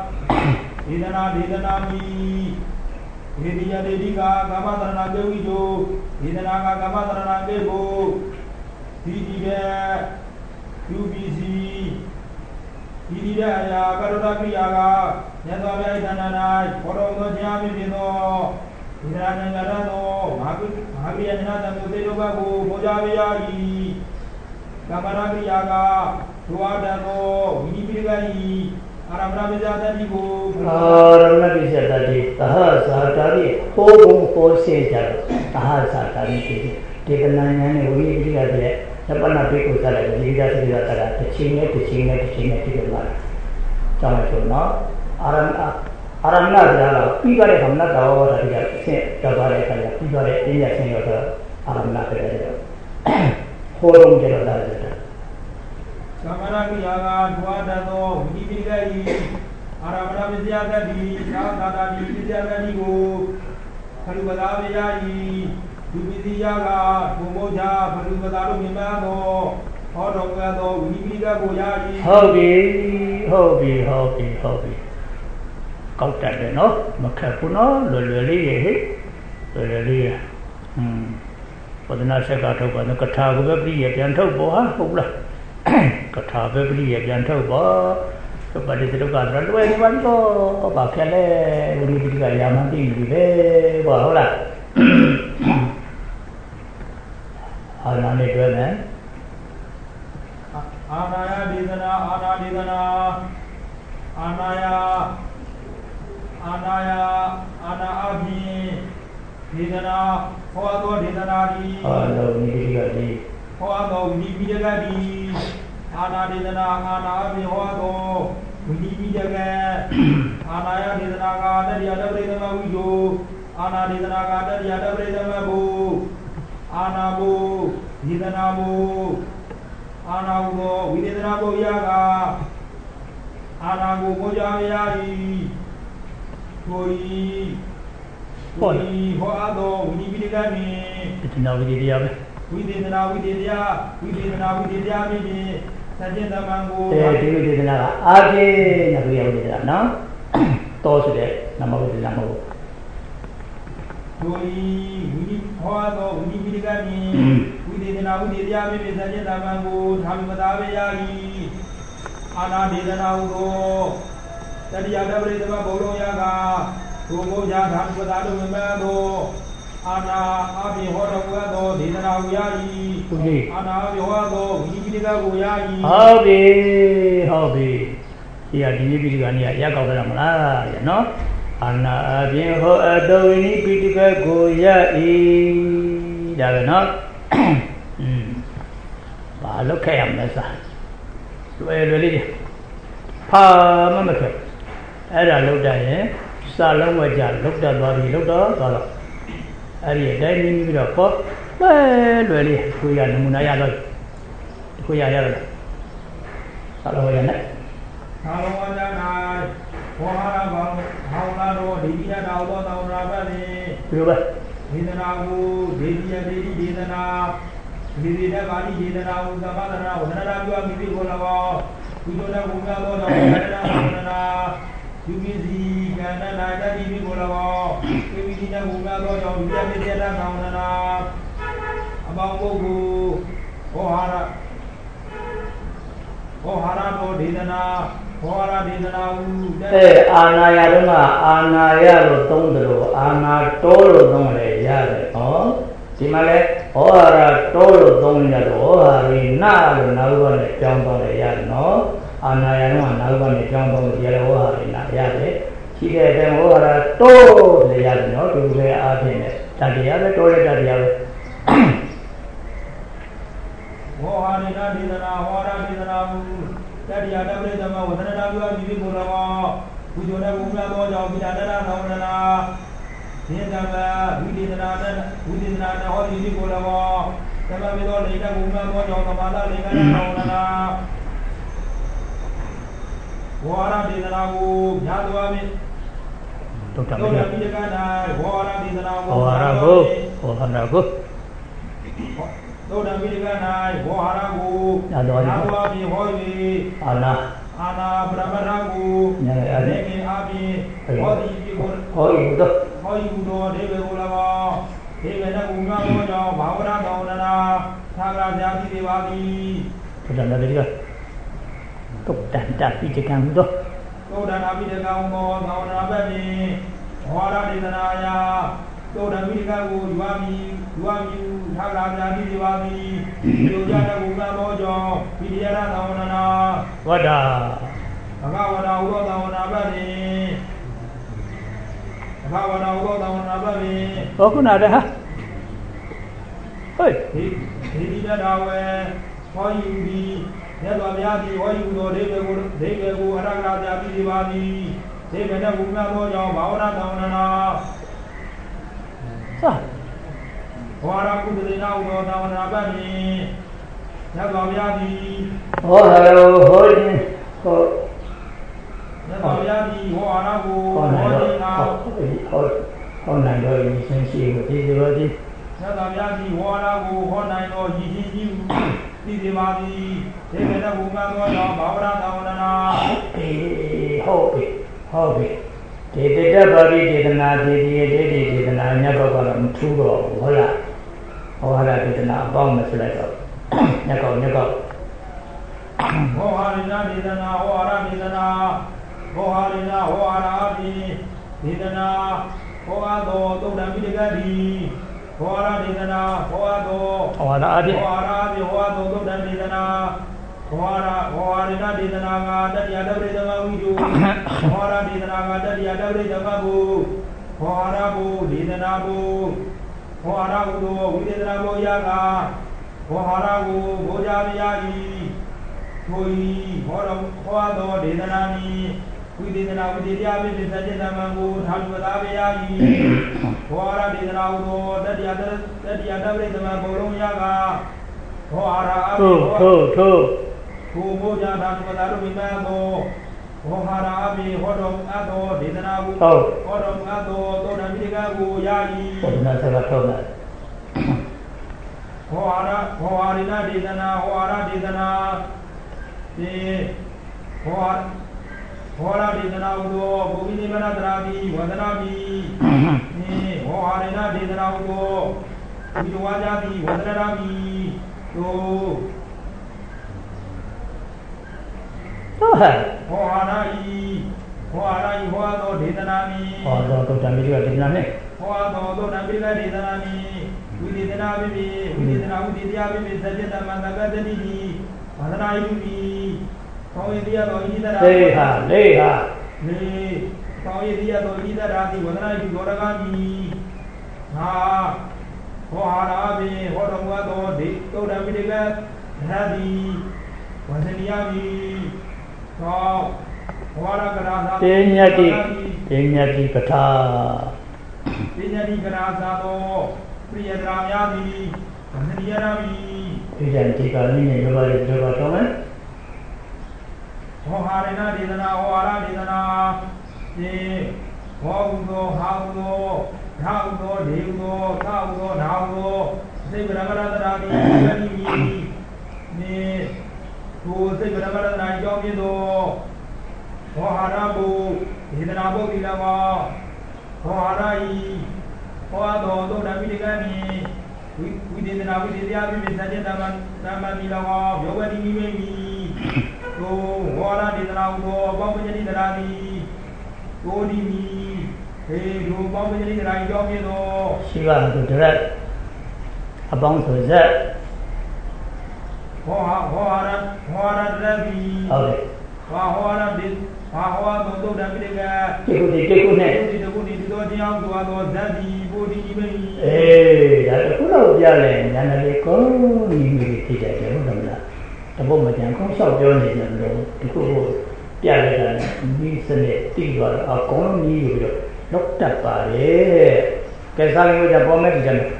ဒေတိယဒေတိကကာမသရဏကေဝိတောဒေသနာကကာမသရဏကေကိုဒီတိတဲ့သူပစ္စည်းဒီတိတဲ့အရာကရတကိယာကမြတ်စွာဘုရား၏တဏ္ဍာ၌ဘောတော်သောခြင်းအဖြစ်သောဒေသနာဉာဏ်သောမဟာကိယဉာဏ်သံသေလောကကိုပေါ်ကြပါ၏ကာမရကိယာကဒုဝါဒသောဝိနိပိကဤအာရမဏပိဇာတတိကိုအာရမဏပိဇာတတိသဟဇာတာရိဟောဘုံပေါ်စေကြတယ်သဟဇာတာရိဒေသနာဉာဏ်နဲ့ဝိနိပိကတဲ့သပ္ပနာပိကိုစားလိုက်ဒီကစိကတာတစ်ချိန်နဲ့တစ်ချိန်နဲ့တစ်ချိန်နဲ့ဖြစ်လာတယ်ကြောင်းလို့နော်အာရမဏဆိုတာကပြီးကြတဲ့ခမနတော်တာဒီကအဆင့်ကြောက်သွားတဲ့အခါကျပြီးသွားတဲ့အင်းရဆင်းရောတော့အာရမဏပဲတဲ့ဟောလုံးကြတော့တာတဲ့ကာမရကိယာကဒွါတသောဝိပိကိဤအာရမဏပစ္စယတတိသာသာတာတိပစ္စယတတိကိုခလုပဒါဝေယဤဒီပစ္စယကဘုံမောချာခလုပဒါတို့မြင်မှသောဟောတော်မူသောဝိပိကကိုရ၏ဟုတ်ပြီကောက်တယ်နော်မခက်ဘူးနော်လွယ်လေးရဲ့ဟဲ့လွယ်လေးရဲ့ပဒနာဆက်ကတော့ကထာကိုပဲပြည့်ပြန်ထုတ်ပေါ်ဟာဟုတ်လားကထာပဲပြည့်ပြန်ထုတ်ပေါ်ပဋိသဒုက္ခတော့လွယ်နေပါပြီတော့ဘာခက်လဲဝိရိပိကရာမသိပြီပဲဘာဟုတ်လားအာနာနဲ့တွေ့မယ်အာနာယဒေသနာအာနာဒေသနာအာနာယအာနာအဘိဒေသနာဟောသောဒေသနာတိအာလောနိပိကတိဟောသောဝိပိကတိအာနာဒေသနာအာနာအဘိဟောသောဝိပိကအာနာယဒေသနာကတရိယတပရိသမဝိယောအာနာဒေသနာကတရိယတပရိသမဘုအာနာဘုဒေသနာဘုအာနာဘုဝိဒေသနာဘုယကအာနာကိုပေါ်ကြရ၏ကိုဤ Hoi. Hoado, Unibigani. It's now with the other. We did now with the Abby. Sajenda Mango. We did another. Again, we have it now. Toss it, number with the number. Hoado, Unibigani. We did now with the Abby, Sajenda Mango, Hamadavayagi. Anna did an outdoor. That the other way the Bolo Yaga. Togo Yaga, Hampadado, Mado. Anna Abi Hodo, Dinana Yagi. Anna Abi Hodo, Yibiga Yagi. Hobby. Here, the Yibigania Yakavamala, you know. Anna Abi Hodo, Yibiga Goyai. That not. Look at him, that's that. Really. Mamma. Era looked at him. Salon was looked at body, looked at. Ari dining with a pot. Well, really, we are Munayado. We are Salawayana. Salawayana. How Divina Aldo Rabani. Dinanagu, Divina, Divina Badi, Dinana, the mother, Wananabu, Bibolava. We don't have Mugado, you busy, and I didn't go along. We didn't have Mugado, we have about Gogo, Ohara, Dinana, Hora Dinana. Hey, Anayaruma, Anayaro Tondro, Anatolo Donle, Yare, oh, Timale, Ora Tolo Donle, Ori, Nalvan, John Yare, no. Anayano, Nalvan, John Yellow, Yare. She had them over a toe, the Yare, no, to say Athene. That the other told it at the other. Ohana Dinana, Hora Dinana, that the other way the Mother Bibulava, we don't have Mugabo, Vidana, Nona. We did not know the Bibulava. The Mabilo later Mugabo, Mother, Nona. Wara Dinanagu, Yaduami. Don't come here. Wara Dinanagu. Ohanago. Don't Americanai, Waragu, Yaduami, Hoy, Anna, Brahmanagu, Negi Abi, Hoy, David Ulava, David Ungamojo, Mavra Donana, Tagra Jati Devadi. Put another year. Tục đàn bị cái càng đó. Tô đàn bị cái càng ngô ngô na bê mi, hoa ra đi na ya. Tô đàn bị cái càng ngô yuami, thang làm ra đi yuami. Điều tra ra cũng là bao giờ, bị đi ra nào na. Vada. Agak wada ulo tao na bê mi. Agak wada ulo tao na bê mi. Có nào đây hả? Ơi. Thì đi ra đâu vậy? Thôi đi. Nếu mà bây giờ hỏi you đồ để về cô ra ra ra đi vào đi để về nó cũng là thôi cho bảo ra đâu nè sao hóa ra cũng từ nào rồi đâu nè bạn đi nếu mà bây giờ hỏi nếu mà bây giờ hóa ra cô hỏi đi nào hỏi này rồi sinh sinh một tí rồi đi nếu mà bây giờ hóa ra cô hỏi này rồi gì đi đi vào đi thế nên là cũng là nói là bảo ra đâu nè hậu bị thế đó bảo đi thế nào thế nào nhớ có làm thu rồi hóa ra thế nào bao nhiêu rồi nhớ có hóa ra thế nào hóa ra đi thế nào hóa đồ tôi đang đi cái gì hóa ra thế nào hóa đồ hóa ra đi hóa đồ tôi đang đi thế nào hóa ra thế nào ngã đất nhà đâu đây đâu mà uju hóa ra thế nào ngã đất nhà đâu đây đâu mà bu hóa ra bu thế nào bu hóa ra bu đồ thế nào bu ya ngã hóa ra bu ya bi ya đi thôi hóa đồ thế nào đi quy thế nào quy thế ya bi thế nào mà bu tham gia ta bi ya đi hóa ra thế nào đồ đất nhà đâu đây đâu mà bu long ya ngã hóa ra thu Kubo jangan pada rumah bo, Hohara Abi Hodom Ado Dedanabu Hodom Ado Dona Midigabu Yai Hodna Hoharina Dedana Hohara Dedana Hohara Dedana Udo Bogini Manadrabi Wadanabi Hoharina Dedana Udo Udowajabi Wadanabi Hoharai Hoado Dedanami Hoado Dodamiga Dedanami Hoado Dodamiga Dedanami Udidanabi Udidanabi Sajeta Mandagadani Madanayuni Toidia Doidara Leha Toidia Doidara Wadanabi Goragami Hoharabi Hodamado Dodamiga Hadi Wasaniami Tenyati Kata Tenyati Kata Priyadrami Vasaniami Tenyati Kali Nabari Javaton Hoharina Dedana Hohara Dedana Hogudo Haudo Devudo Kaudo Naudo Sevaradari Ne Who say whatever I job you do, Hoharabu, Hidanabo Vilama, Hoharai, Hoado, Navidigani, we did the Navi, the Abbey, Namanila, Yogani, so Hora did the Naudo, Bombay the Rani, Godi, hey, you Bombay the right job you know. Shiva to direct about that. Hohara Rabi. Okay. Hohara did. Hohara Dodo Davidiga. Tikuni. Eh, that's a good yale, and I call me teacher. The woman can come shop journey and go to Yale and be Senate, Tigger, or call me, looked up by it. Casali with a woman.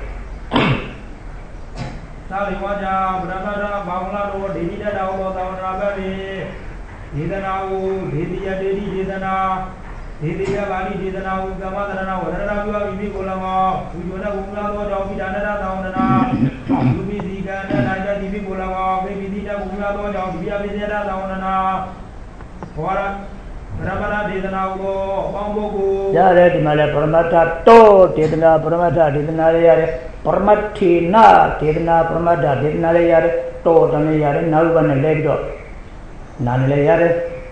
Saliwaja, Brahmada, Bangla, Divida, Rabari, Didanau, Didia, Didana, Didia, Bali, Didana, Gamadana, whatever you Gulama, Ujuna, Gulama, Dana, Downana, Yumi, Digana, Naja, Divi Gulama, Baby Dida, Gulama, Via Videra, Downana, Hora, Ramana, Didanau, Bambo, Yare, Dimala, Pramata, To, Didana, Pramata, Didana. Parmatina, Tidna, Pramada, Didnayare, Totanayare, Nalvan and Legdo. Nanayare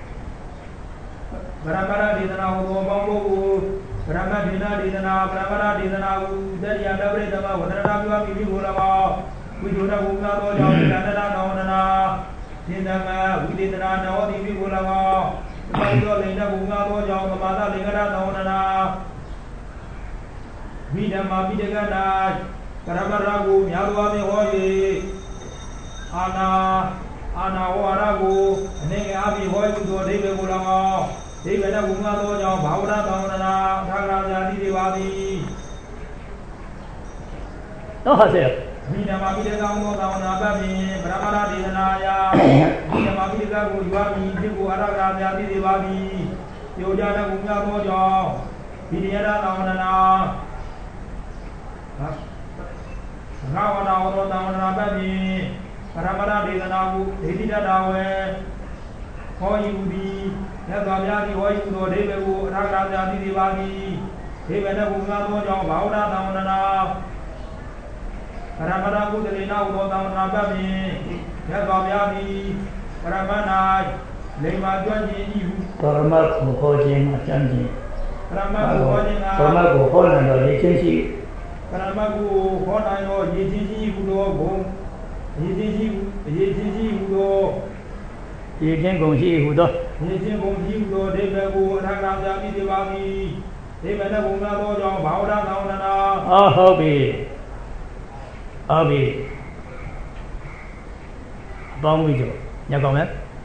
Baramara Didana, Bambo, Ramadina Didana, Bramara Didana, Daria Dabredama, Wadana, Vivulama, we do not move out of Canada, Nona, Didama, we did not know the Vivulama, Lina Bunga, Mada, Ligada, Nona, Vidama, Vidagana. Karamaragu, Yaruami Hoy, Ana Hoaragu, Name Abi Hoy to David Bulama, David Abumado, Baura, Dona, Tagara, Diwadi. No, I said, Mina Mabida down Abami, Bramara Dinaya, Mina Mabida, Yuami, Dibu Araga, Diwadi, Yodana Bunga, Pidiana, Dona. Ravana, Bami, Paramara, Dedanabu, Dedida Dawe, Hoyudi, Yagami, Hoyu, Debu, Raga, Diwadi, Devanabuga, Baura, Downa, Paramara, Budina, Bami, Yagami, Paramana, Lema Joji, Paramaku Hojin, Chanji, Paramaku Holland, or agency. Paramaku, what I know, Yiji, Udo, Yiji, Udo, Yijin Gongji, Udo, Yiji, Udo, Debu, Raga, Diwadi, Devanabuga, Baura, Downa, oh, hobby. Bangwijo, Yagomet.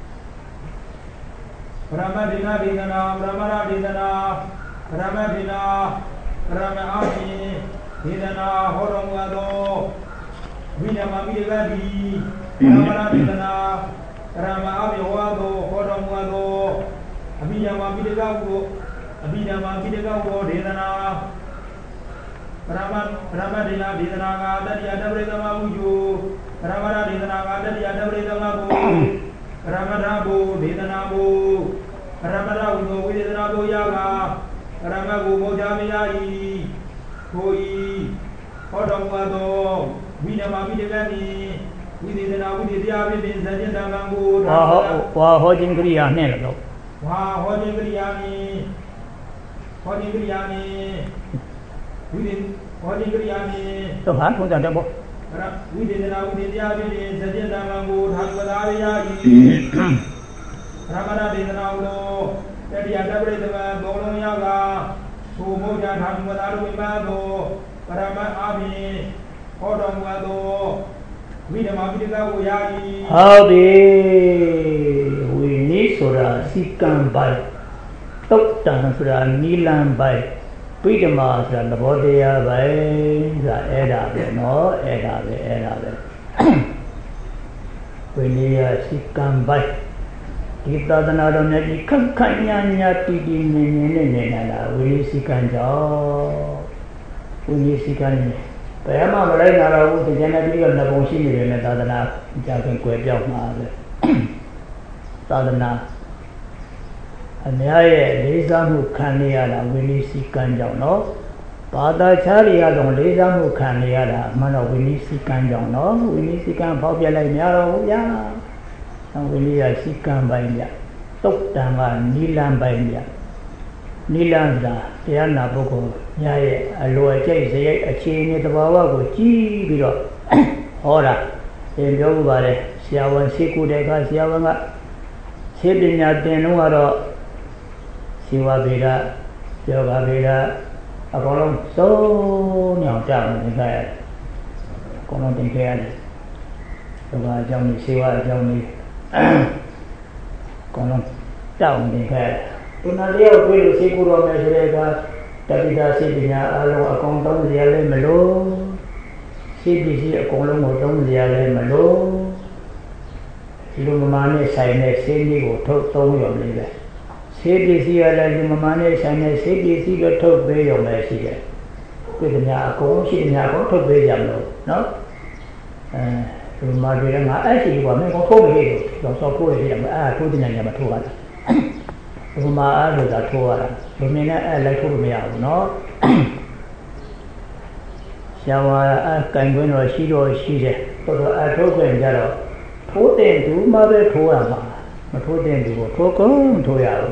Ramadina, Ramara, Ramadina, Ramami, Hidana, Horongado, Vinamamigadi, Ramara, Rama Abiwado, Horongado, Abhidhamma Bidagago, Abhidhamma Bidagago, Dedana, Brahma Dena, Dedanaga, Dadia Dabredama Uju, Ramana Dedanaga, Dadia Dabredamago, Ramadabo, Dedanabo, Ramadago, Dedanabo Yaga, Ramago, Mojamiyai, Koi, Hodamado, Vidama Bidagani. Wow, holding Griani. Wow, holding Griani. Holding Griani. Within holding Griani. So, how to the double? Within the Abbey, Sajenda Mango, Hakbadaria, Ramada de Naulo, Edia Dabredama, Bolon Yaga, Sumoja, Hakbadaru Mado, Parama Ami, Hodamado. How we need Sura, Sikam by Toktan Sura, Nilan by Pidama, and the body by the Edda, no, Edda. We need a Sikam by Kita dan ada ni kekayanya tinggi ni, we sikan. Pertama mulai narawu tu jangan diri kita bongsi ni ni tadana jangan kue piau mahal. Tadana, anjaya lezat mukan ni ada, wini sikan jauh no. Pada cari ada lezat mukan ni ada, mana wini sikan jauh no, wini sikan bau bialai ni ada, ya. Wini sikan banyak, tok tangan nilam banyak. Nilan dah, dia nak pukul, nyai luar cai saya cini terbawa ko ci bilo, orang, yang jauh bare, siawan siku deka siawan ngak, sebenarnya tenu ada, siwa beda, siwa beda, akolong so nyau jam ni kaya, kolong tinggal, siwa jam ni siwa jam ni, kolong jam ni kaya. Tunaliau kuil sikuro mesrega tapi dah sidinya alung akong tong ziale melo sidi akong long tong ziale melo lu mamane saine sini go thok tong yom le be sidi ala lu mamane saine sidi go thok be yom le si ge kuinya akong sidinya akong thok be jam lo no lu ma de nga ai si go me ko thok be lo so ko le jam thu tinya nya ma thu ba Rumah ada dah tua, rumahnya lagi tu rumah aku, no. Siapa kain rasi je, kalau ada kain jaro, tu tentu mana tu ama, tu tentu tu kau tu ya.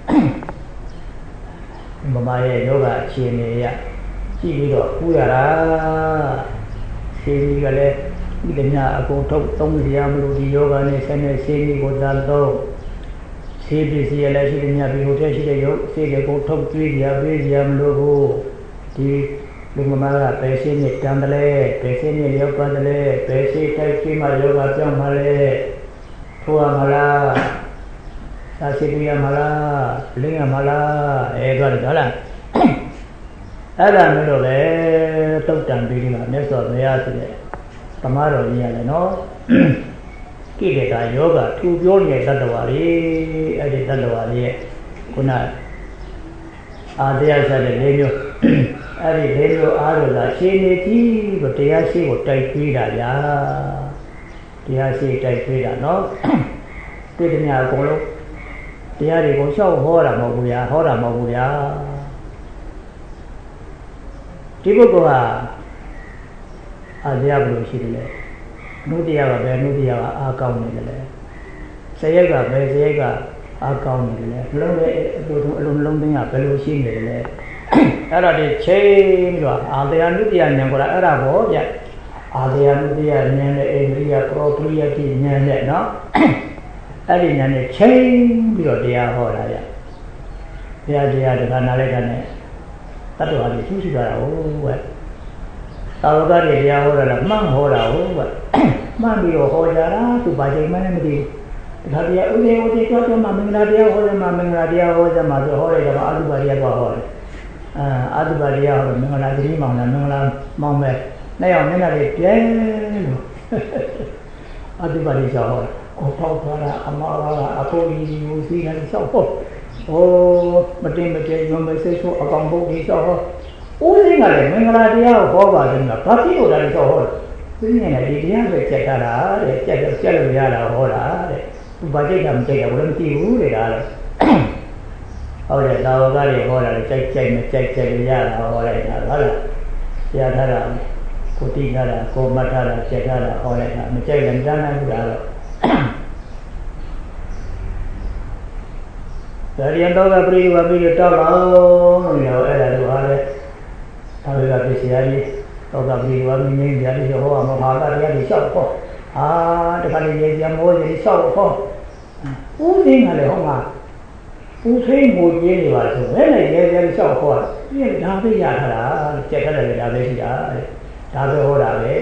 Mama ye yoga cini ya, cini tu kuya lah, cini kalau dia aku tong dia melodi yoga ni sana cini aku dah tahu. CBC ala shi nya bi hotel shi de yo se de ko thok twi ya be ya mlo di lu ma ga paise ni tan dale paise ni leo pa dale paise tai chi ma yo ga pyaw ma le thoa ma la sa si pu ya ma la ling ya ma la twa de la ada me lo be tok tan bi ni ma me so me ya so de tama ro ni ya le no Kita yoga, tu biolnya tadawari, ada tadawari. Kuna ada saja lenyo, ada lenyo ada lah. Sini ti, betul sih, betul tidak ya, dia sih tidak no. Kita ni aku lo, dia ni kau siapa orang mau ya. Tiba kau ada belum sih le. Nudia akau ni le, saya akau ni le, long tengah pelusi ni le, ada di chain juga, ada nudia yang kau ada bo ya, ada nudia yang India property yang no, ada yang chain juga dia orang ya, dia dengan nalai tak ada lagi tu sudah Kalau dia orang mang orang, mang dia orang tu baca mana mesti. Kalau dia udah tu mang dia orang masuk orang dia adu baria orang. Adu baria orang mengalah diri mang ber. Naya mana dia adu baria orang. Kau tahu cara amal apa ini usi nanti siapa? မတင်ရုံမစိတ်ဆိုအကောင်ဘုတ်ဒီဆောဟောဦးစင်းကလည်းမင်္ဂလာတရားကိုဟောပါတယ်ကဘာဖြစ်လို့ဒါလဲဆောဟောသူညနေဒီတရားပဲကြက်တာတဲ့ကြက်လို့ရတာဟောတာတဲ့သူဘာကြိတ်တာမကြိတ်တာဘယ်လိုမသိဘူးတဲ့ဒါလည်းဟုတ်တယ်သာဝကတွေဟောတာလည်းကြိုက်မကြိုက်လို့ရတာဟောလိုက်တာဟုတ်လားဆရာထားတာကိုတိထားတာကိုမှတ်ထားတာကြက်ထားတာဟောလိုက်တာမကြိုက်လည်းမတန်းနိုင်ဘူးဒါတော့ဒါရီတော့ကပရိဝပိတောက်တော့လို့အဲ့ဒါလိုဟာလေဒါတွေကပြည့်စရာကြီးတော့ကပရိဝမင်းကြီးတရားတွေဟောမှာဘာသာတရားတွေလျှောက်ဟောတခါလေရေကြမိုးကြီးလျှောက်ဟောဦးသိန်းကလည်းဟောမှာဦးသိန်းငိုကြီးနေပါဆိုဘယ်နဲ့ရေကြလျှောက်ဟောဒီဒါပဲရထားတာကြက်ထားတယ်ဒါပဲရှိတာဒါပဲဟောတာပဲ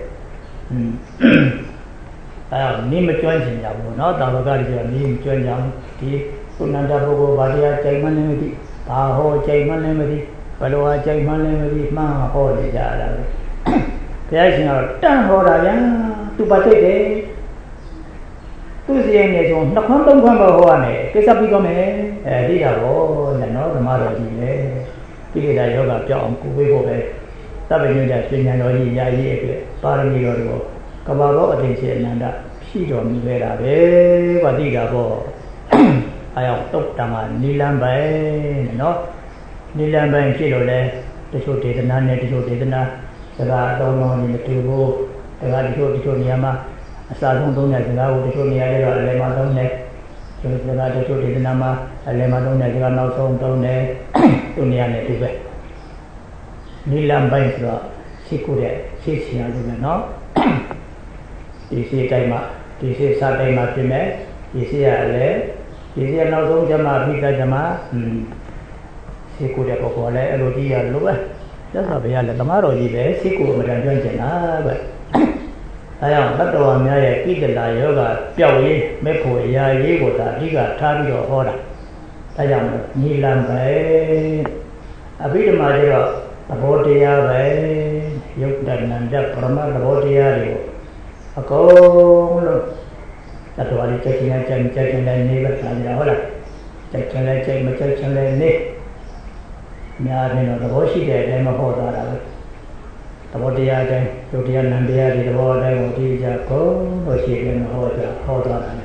နိမကျွမ်းချင်ကြဘူးเนาะတာဝကတွေနိမကျွမ်းကြဘူးဒီကုဏ္ဏပုဂ္ဂိုလ်ဘာတရားကြိမ်မှလည်းမသိဘာဟောကြိမ်မှလည်းမသိဘယ်လိုအကြိမ်မှလည်းမသိမှန်းဟောနေကြတာပဲဘုရားရှင်ကတော့တန်ဟောတာဗျာသူပါတိတ်တယ်သူစီရင်နေဆိုနှစ်ခွန်းသုံးခွန်းပဲဟောရတယ်ကိစ္စပြီးတော့မယ်ဒီတာဘောနဲ့နော်ဓမ္မတော်ကြီးလေကိလေသာယောဂပြောင်းအောင်ကိုဝေးဖို့ပဲသဗ္ဗညုတရှင်ဉာဏ်တော်ကြီးရာကြီးအတွက်ပါရမီတော်တို့ကဘာဘောအထင်ရှင်အနန္တဖြည့်တော်မူခဲ့တာပဲဗာတိတာဘောအယောက်တုတ်တံမှာနီလန်းပိုင်နော်နီလန်းပိုင်ဖြစ်လို့လဲတချို့ဒေသနာနဲ့တချို့ဒေသနာစကားသုံးလုံးနဲ့တူဖို့တချို့နေရာမှာအစာဆုံးသုံးတဲ့စကားကိုတချို့နေရာတွေတော့အလယ်မှာသုံးတယ်တချို့ဒေသနာမှာအလယ်မှာသုံးတဲ့စကားနောက်ဆုံးသုံးတယ်သူ့နေရာနဲ့တူပဲနီလန်းပိုင်ဆိုတော့ရှိကိုတဲ့ရှိချင်ရတယ်နော်ဒီရှိတိုင်းမှာဒီရှိစားတိုင်းမှာပြင်မယ်ဒီရှိရလဲဒီစီနောက်ဆုံးကျမအပိကကျမစေကိုတဲ့ပုဂ္ဂိုလ်လည်းအဲ့လိုကြည့်ရလို့ပဲသက်သာဘုရားလည်းဓမ္မတော်ကြီးပဲစေကိုအမှန်တန်ကျွမ်းကျင်တာပဲအဲကြောင့်တတ္တဝါများရဲ့ဣတလာယောဂပျောက်ရေးမဲ့ဖို့အရာရေးကိုသာအဓိကထားပြီးတော့ဟောတာဒါကြောင့်ညီလံပဲအဘိဓမ္မာကျတော့သဘောတရားပဲယုတ်တဏ္ဍပရမသဘောတရားတွေကိုအကုန်လုံးတတ္တဝါတွေကြိုက်ခြင်းနဲ့ကြိုက်ခြင်းနဲ့နေပဲသာကြဟုတ်လားကြိုက်ခြင်းနဲ့ကြိုက်မကြိုက်ခြင်းနဲ့နေများတယ်တော့သဘောရှိတဲ့အတိုင်းမဟောတာပဲသဘောတရားအတိုင်းဒုတိယနံတရားဒီသဘောအတိုင်းကိုဒီကြကုန်လို့ရှိရင်ဟောတာတယ်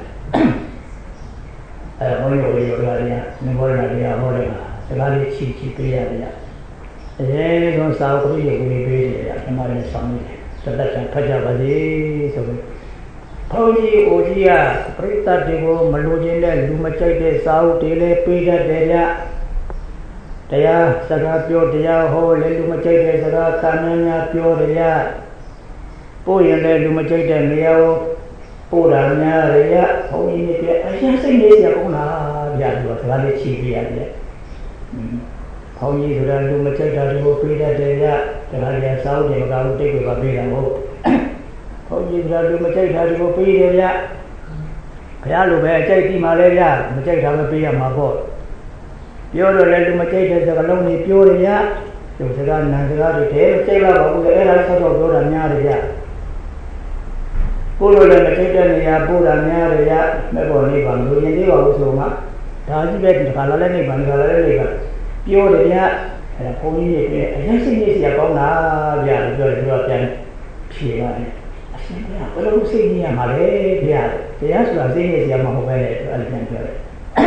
ဘုန်းကြီးတို့ရောနေဘောရတရားဟောတယ်စကားလေးချီပေးရတယ်အဲဒါဆိုစာအုပ်ကြီးကိုပေးတယ်အမှန်နဲ့ဆောင်နေတယ်သက်သက်ဖတ်ကြပါစေဆိုပြီးဘုန်းကြီးအိုကြီးကပရိသတ်တွေကိုမလိုချင်တဲ့လူမကြိုက်တဲ့စာအုပ်တွေလည်းပေးတတ်တယ်ဗျတရားစကားပြောတရားဟောလည်းလူမကြိုက်တဲ့စကားခါများပြောတယ်ဗျပို့ရင်လည်းလူမကြိုက်တဲ့နေရာကိုပို့တာများတယ်ဗျဘုန်းကြီးတွေအရင်စိတ်နေရကုန်လားဗျဒီစကားလေးချီပြရတယ်ဘုန်းကြီးဆိုတာလူမကြိုက်တာတွေကိုပေးတတ်တယ်ဗျဒါကလည်းစာအုပ်တွေမကဘူးတိတ်တွေကပေးတာမဟုတ်ဘုန်းကြီးကလူမကြိုက်တာတွေကိုပေးတယ်ဗျဘုရားလိုပဲအကြိုက်ပြီးမှလည်းဗျမကြိုက်တာပဲပေးရမှာပေါ့ပြောတော့လည်းလူမကြိုက်တဲ့စကားလုံးတွေပြောတယ်ဗျသူစကားနံစကားတွေတည်းကြိုက်လာပါဘူးလေအဲ့ဒါဆက်တော့ပြောတာများတယ်ဗျပို့လို့လည်းမကြိုက်တဲ့နေရာပို့တာများတယ်ဗျမဲ့ပေါ်နေပါလို့ရင်သေးပါဘူးဆိုမှဒါကြီးပဲဒီခါလာလည်းနေပါဒီခါလာလည်းနေပါပြောတယ်ဗျအဲ့ဒါဘုန်းကြီးတွေအရင်စိတ်ကြီးစရာကောင်းတာဗျပြောတယ်ပြောပြန်ဖြေပါတယ်အရှင်ဗျဘယ်လိုစိတ်ကြီးရမှာလဲဗျတရားဆိုတာစိတ်ကြီးစရာမဟုတ်ပဲလေအဲ့ဒါပြန်ပြောတယ်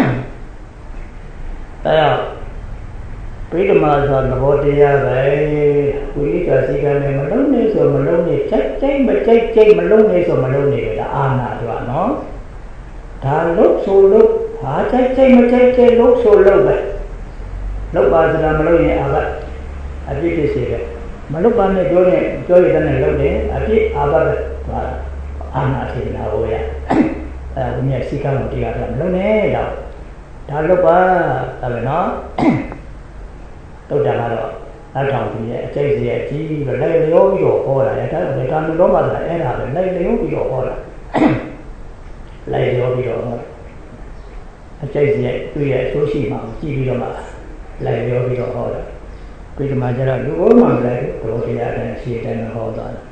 အဲ့တော့ဗိဓမာဆိုသဘောတရားပဲဝိရိကစိကနဲ့မလုံးနေဆိုမလုံးနေကြိုက်မကြိုက်မလုံးနေဆိုမလုံးနေတယ်ဒါအာနာတို့ကနော်ဒါလို့ဆိုလို့ဟာကြိုက်မကြိုက်လို့ဆိုလို့ပဲလောက်ပါစရာမလို့ရင်အာဘအပြစ်ဖြစ်စေတယ်မလောက်ပါနဲ့ပြောရတဲ့နဲ့လောက်တယ်အပြစ်အာဘပဲဟာအာနာထေနာဟောရအဲဘုရားစိကံကိုတရားပြမလုံးနဲ့တော့ဒါလောက်ပါဒါပဲနော်တုတ်တာကတော့အထောင်ကြီးရဲ့အကျိတ်စီရဲ့အကြီးပြီးတော့လိုက်လျောပြီးတော့ဟောတာရဲ့ဒါကကာနုလောမှာဆိုတာအဲ့ဒါပဲလိုက်လျောပြီးတော့ဟောတာလိုက်လျောပြီးတော့အကျိတ်စီရဲ့သူ့ရဲ့အဆိုးရှိမှကြည့်ပြီးတော့မှလိုက်လျောပြီးတော့ဟောတာပြီးဒီမှာကျတော့လူ့ဘုံမှာလည်းဘုရားတရားအတိုင်းရှင်းတယ်ဟောသွားတာ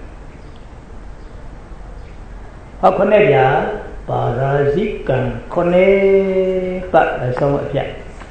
ဟောခုနှစ်ပြပါရာဇိကံခုနှစ်ပတ်အဆုံးအပြတ်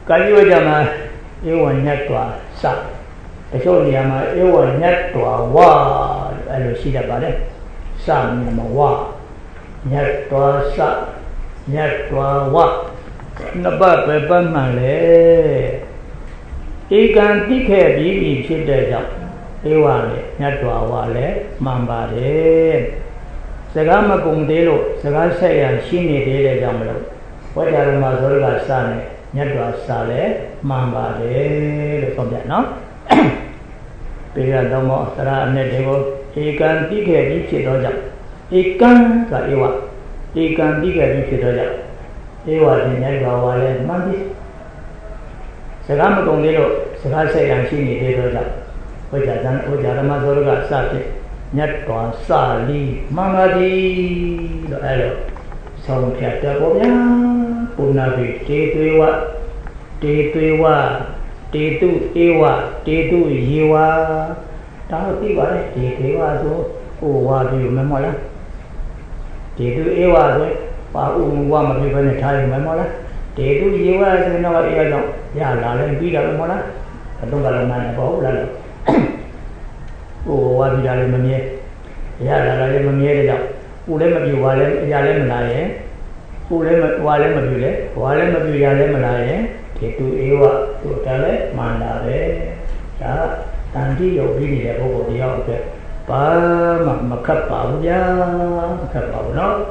ကာယဝကြမှာဧဝညတ်တော်စတချို့နေရာမှာဧဝညတ်တော်ဝါအဲ့လိုရှိတတ်ပါတယ်စမြမဝညတ်တော်စညတ်တော်ဝနှစ်ပတ်ပဲပတ်မှန်လေဧကံတိခဲ့ပြီးဖြစ်တဲ့ကြောင့်ဧဝနဲ့ညတ်တော်ဝလည်းမှန်ပါတယ်စကားမကုန်သေးလို့စကားဆက်ရရှိနေသေးတဲ့ကြောင့်မလို့ဝိဇ္ဇာရမဇောရကစနဲ့ညတ်တော်စလည်းမှန်ပါတယ်လို့ဆိုပြနော်ပေရတော်မောသရအနဲ့တွေကိုဧကံတိခဲ့ပြီးဖြစ်သောကြောင့်ဧကံကဧဝဧကံတိခဲ့ပြီးဖြစ်သောကြောင့်ဧဝနဲ့ညတ်တော်ဝလည်းမှန်ပြီစကားမကုန်သေးလို့စကားဆက်ရရှိနေသေးသောကြောင့်ဝိဇ္ဇာရမဇောရကစဖြစ်ညတ်တော်စလီမှန်ပါသည်လို့အဲ့လိုဆုံးဖြတ်တယ်ပေါ့ဗျာပုဏ္ဏပိတေသွေဝတေသွေဝတေတုဧဝတေတုယေဝဒါတော့သိပါလေတေသွေဝဆိုဟိုဝါပြီးမမလားတေတုဧဝဆိုပါဥဝမပြဘဲနဲ့ထားရင်မမလားတေတုယေဝဆိုတော့အဲ့အကြောင်းရလာလဲပြီးတာမလားအတော့ကလည်းမှန်ပေါ့လားဟိုဝါပြီးတာလည်းမမြဲရလာလည်းမမြဲတဲ့ကြောင့်ဥလည်းမပြူဝါလည်းအရာလည်းမလာရဲ့ဥလည်းဝါလည်းမပြူလေဝါလည်းမပြူရလည်းမလာရဲ့ဒီသူဧဝသူတလည်းမှန်တာပဲဒါတန်တိရုပ်ပြီးနေတဲ့ပုဂ္ဂိုလ်တရားအတွက်ဘာမှမခတ်ပါဘူးဗျာမခတ်ပါဘူးနော်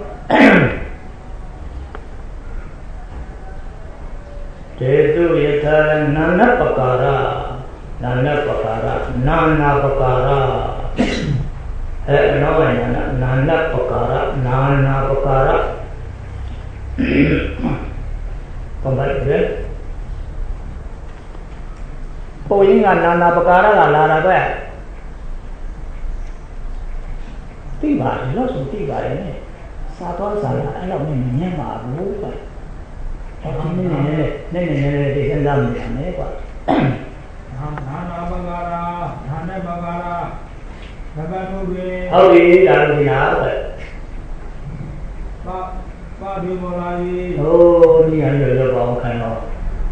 တေတုယထာနာနပကာရနာနပကာရနာနာပကာရနောဝနာနပကာရနာနာပကာရပုံပါလေပုံရင်းကနာနာပကာရကလာတာပဲသိပါတယ်လို့ဆိုသိပါတယ်နဲ့စာတော်စာရအဲ့လိုနဲ့မြင်ပါဘူးကွာအဲ့ဒီနဲ့ဒီစဉ်းစားနေတယ်ကွာနာနာပကာရနာနပကာရဘဂတုရေဟုတ်ပြီဒါလို့ညာပဲပါဒီမောလာကြီးဟိုဒီရရောပေါင်းခိုင်းတော့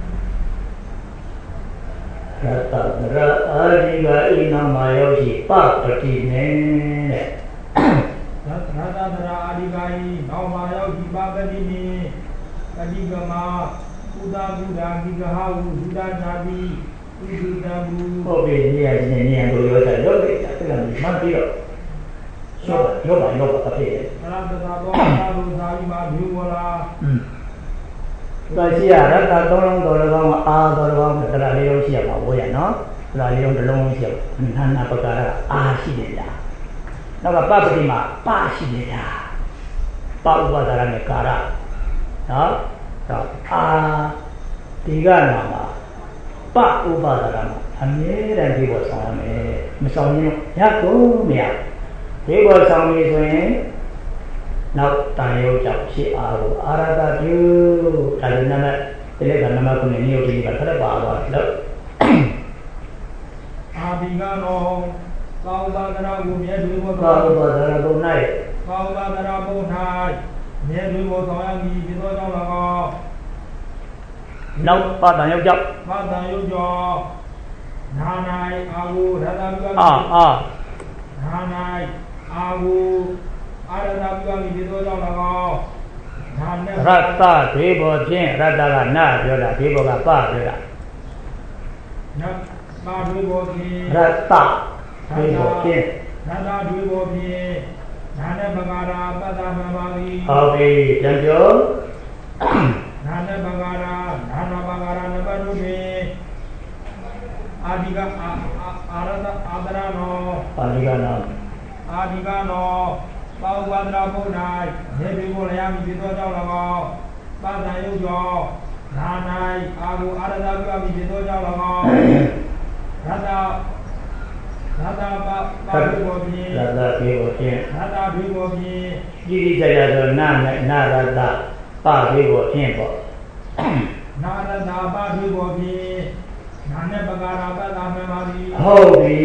ရတရအာဒီကဣနာမယောရှိပပတိနေတဲ့ရတရအာဒီကဤနောက်မှာယောရှိပပတိနေပတိကမဥဒဘုဒ္ဓဂိကဟဝုသုဒနာတိဥဒ္ဒဘူဟုတ်ပြီနေရာကိုရောတာရောတယ်အဲ့ဒါမှန်ပြီးတော့ရောပါအဖေအရတသာသောသာလူသာဤမှာဘီဝလာဒါရှိရရတသုံးလုံးတော်၎င်းအာတော်၎င်းတရားလေးလုံးရှိရပါဘောရနော်တရားလေးလုံးတစ်လုံးရှိရနာနာပကာရအာရှိတယ်လားနောက်ကပပတိမှာပါရှိတယ်လားပဥပါဒရနဲ့ကာရနော်တော့အာဒီကနာမှာပဥပါဒရမှာအမြဲတမ်းဒီပေါ်ဆောင်ရမယ်မဆောင်ရင်ရကုန်မရဒီပေါ်ဆောင်ပြီဆိုရင်နောက်တန်ရုပ်ကြောင့်ဖြစ်အားကိုအာရတပြုဒါလည်းနမဒီလေကနမကုနေရုပ်ကြီးကထပ်ပါသွားလို့အာဒီကတော့ကောင်းပါဒရာကိုမြဲတွေပေါ်ကောင်းပါဒရာကို၌ကောင်းပါဒရာပေါ်၌မြဲတွေပေါ်ဆောင်ရမည်ဖြစ်သောကြောင့်၎င်းနောက်ပါတန်ရုပ်ကြောင့်ပါတန်ရုပ်ကြောင့်နာ၌အာကိုရတပြုနာ၌အာကိုအာရတပြုမည်ဖြစ်သောကြောင့်၎င်းရတ္တတွေပေါ်ဖြင့်ရတ္တကနာပြောတာဒီပေါ်ကပပြောတာနတ်ပါတွေပေါ်ဖြင့်ရတ္တတွေပေါ်ဖြင့်ရတ္တတွေပေါ်ဖြင့်နာနဲ့ပကာရာပတ္တမပါပြီဟုတ်ပြီပြန်ပြောနာနဲ့ပကာရာနာနာပကာရာနဘတို့ဖြင့်အာဒီကအာရတအာဒရနောအာဒီကနောပေါဝါဒရာဘုရားနေပြီကိုလည်းရမည်ဖြစ်သောကြောင့်၎င်းပါတန်ယုတ်ကြောင့်နာ၌အာဟုအာရတပြုမည်ဖြစ်သောကြောင့်၎င်းရတပါဘိဘောဖြင့်ရတဘေဘောဖြင့်တိတိကျကျဆိုနာရတပါဘိဘောဖြင့်ပေါ့နာရတပါဘိဘောဖြင့်နာနဲ့ပကာရာပတ္တမပါသည်ဟုတ်ပြီ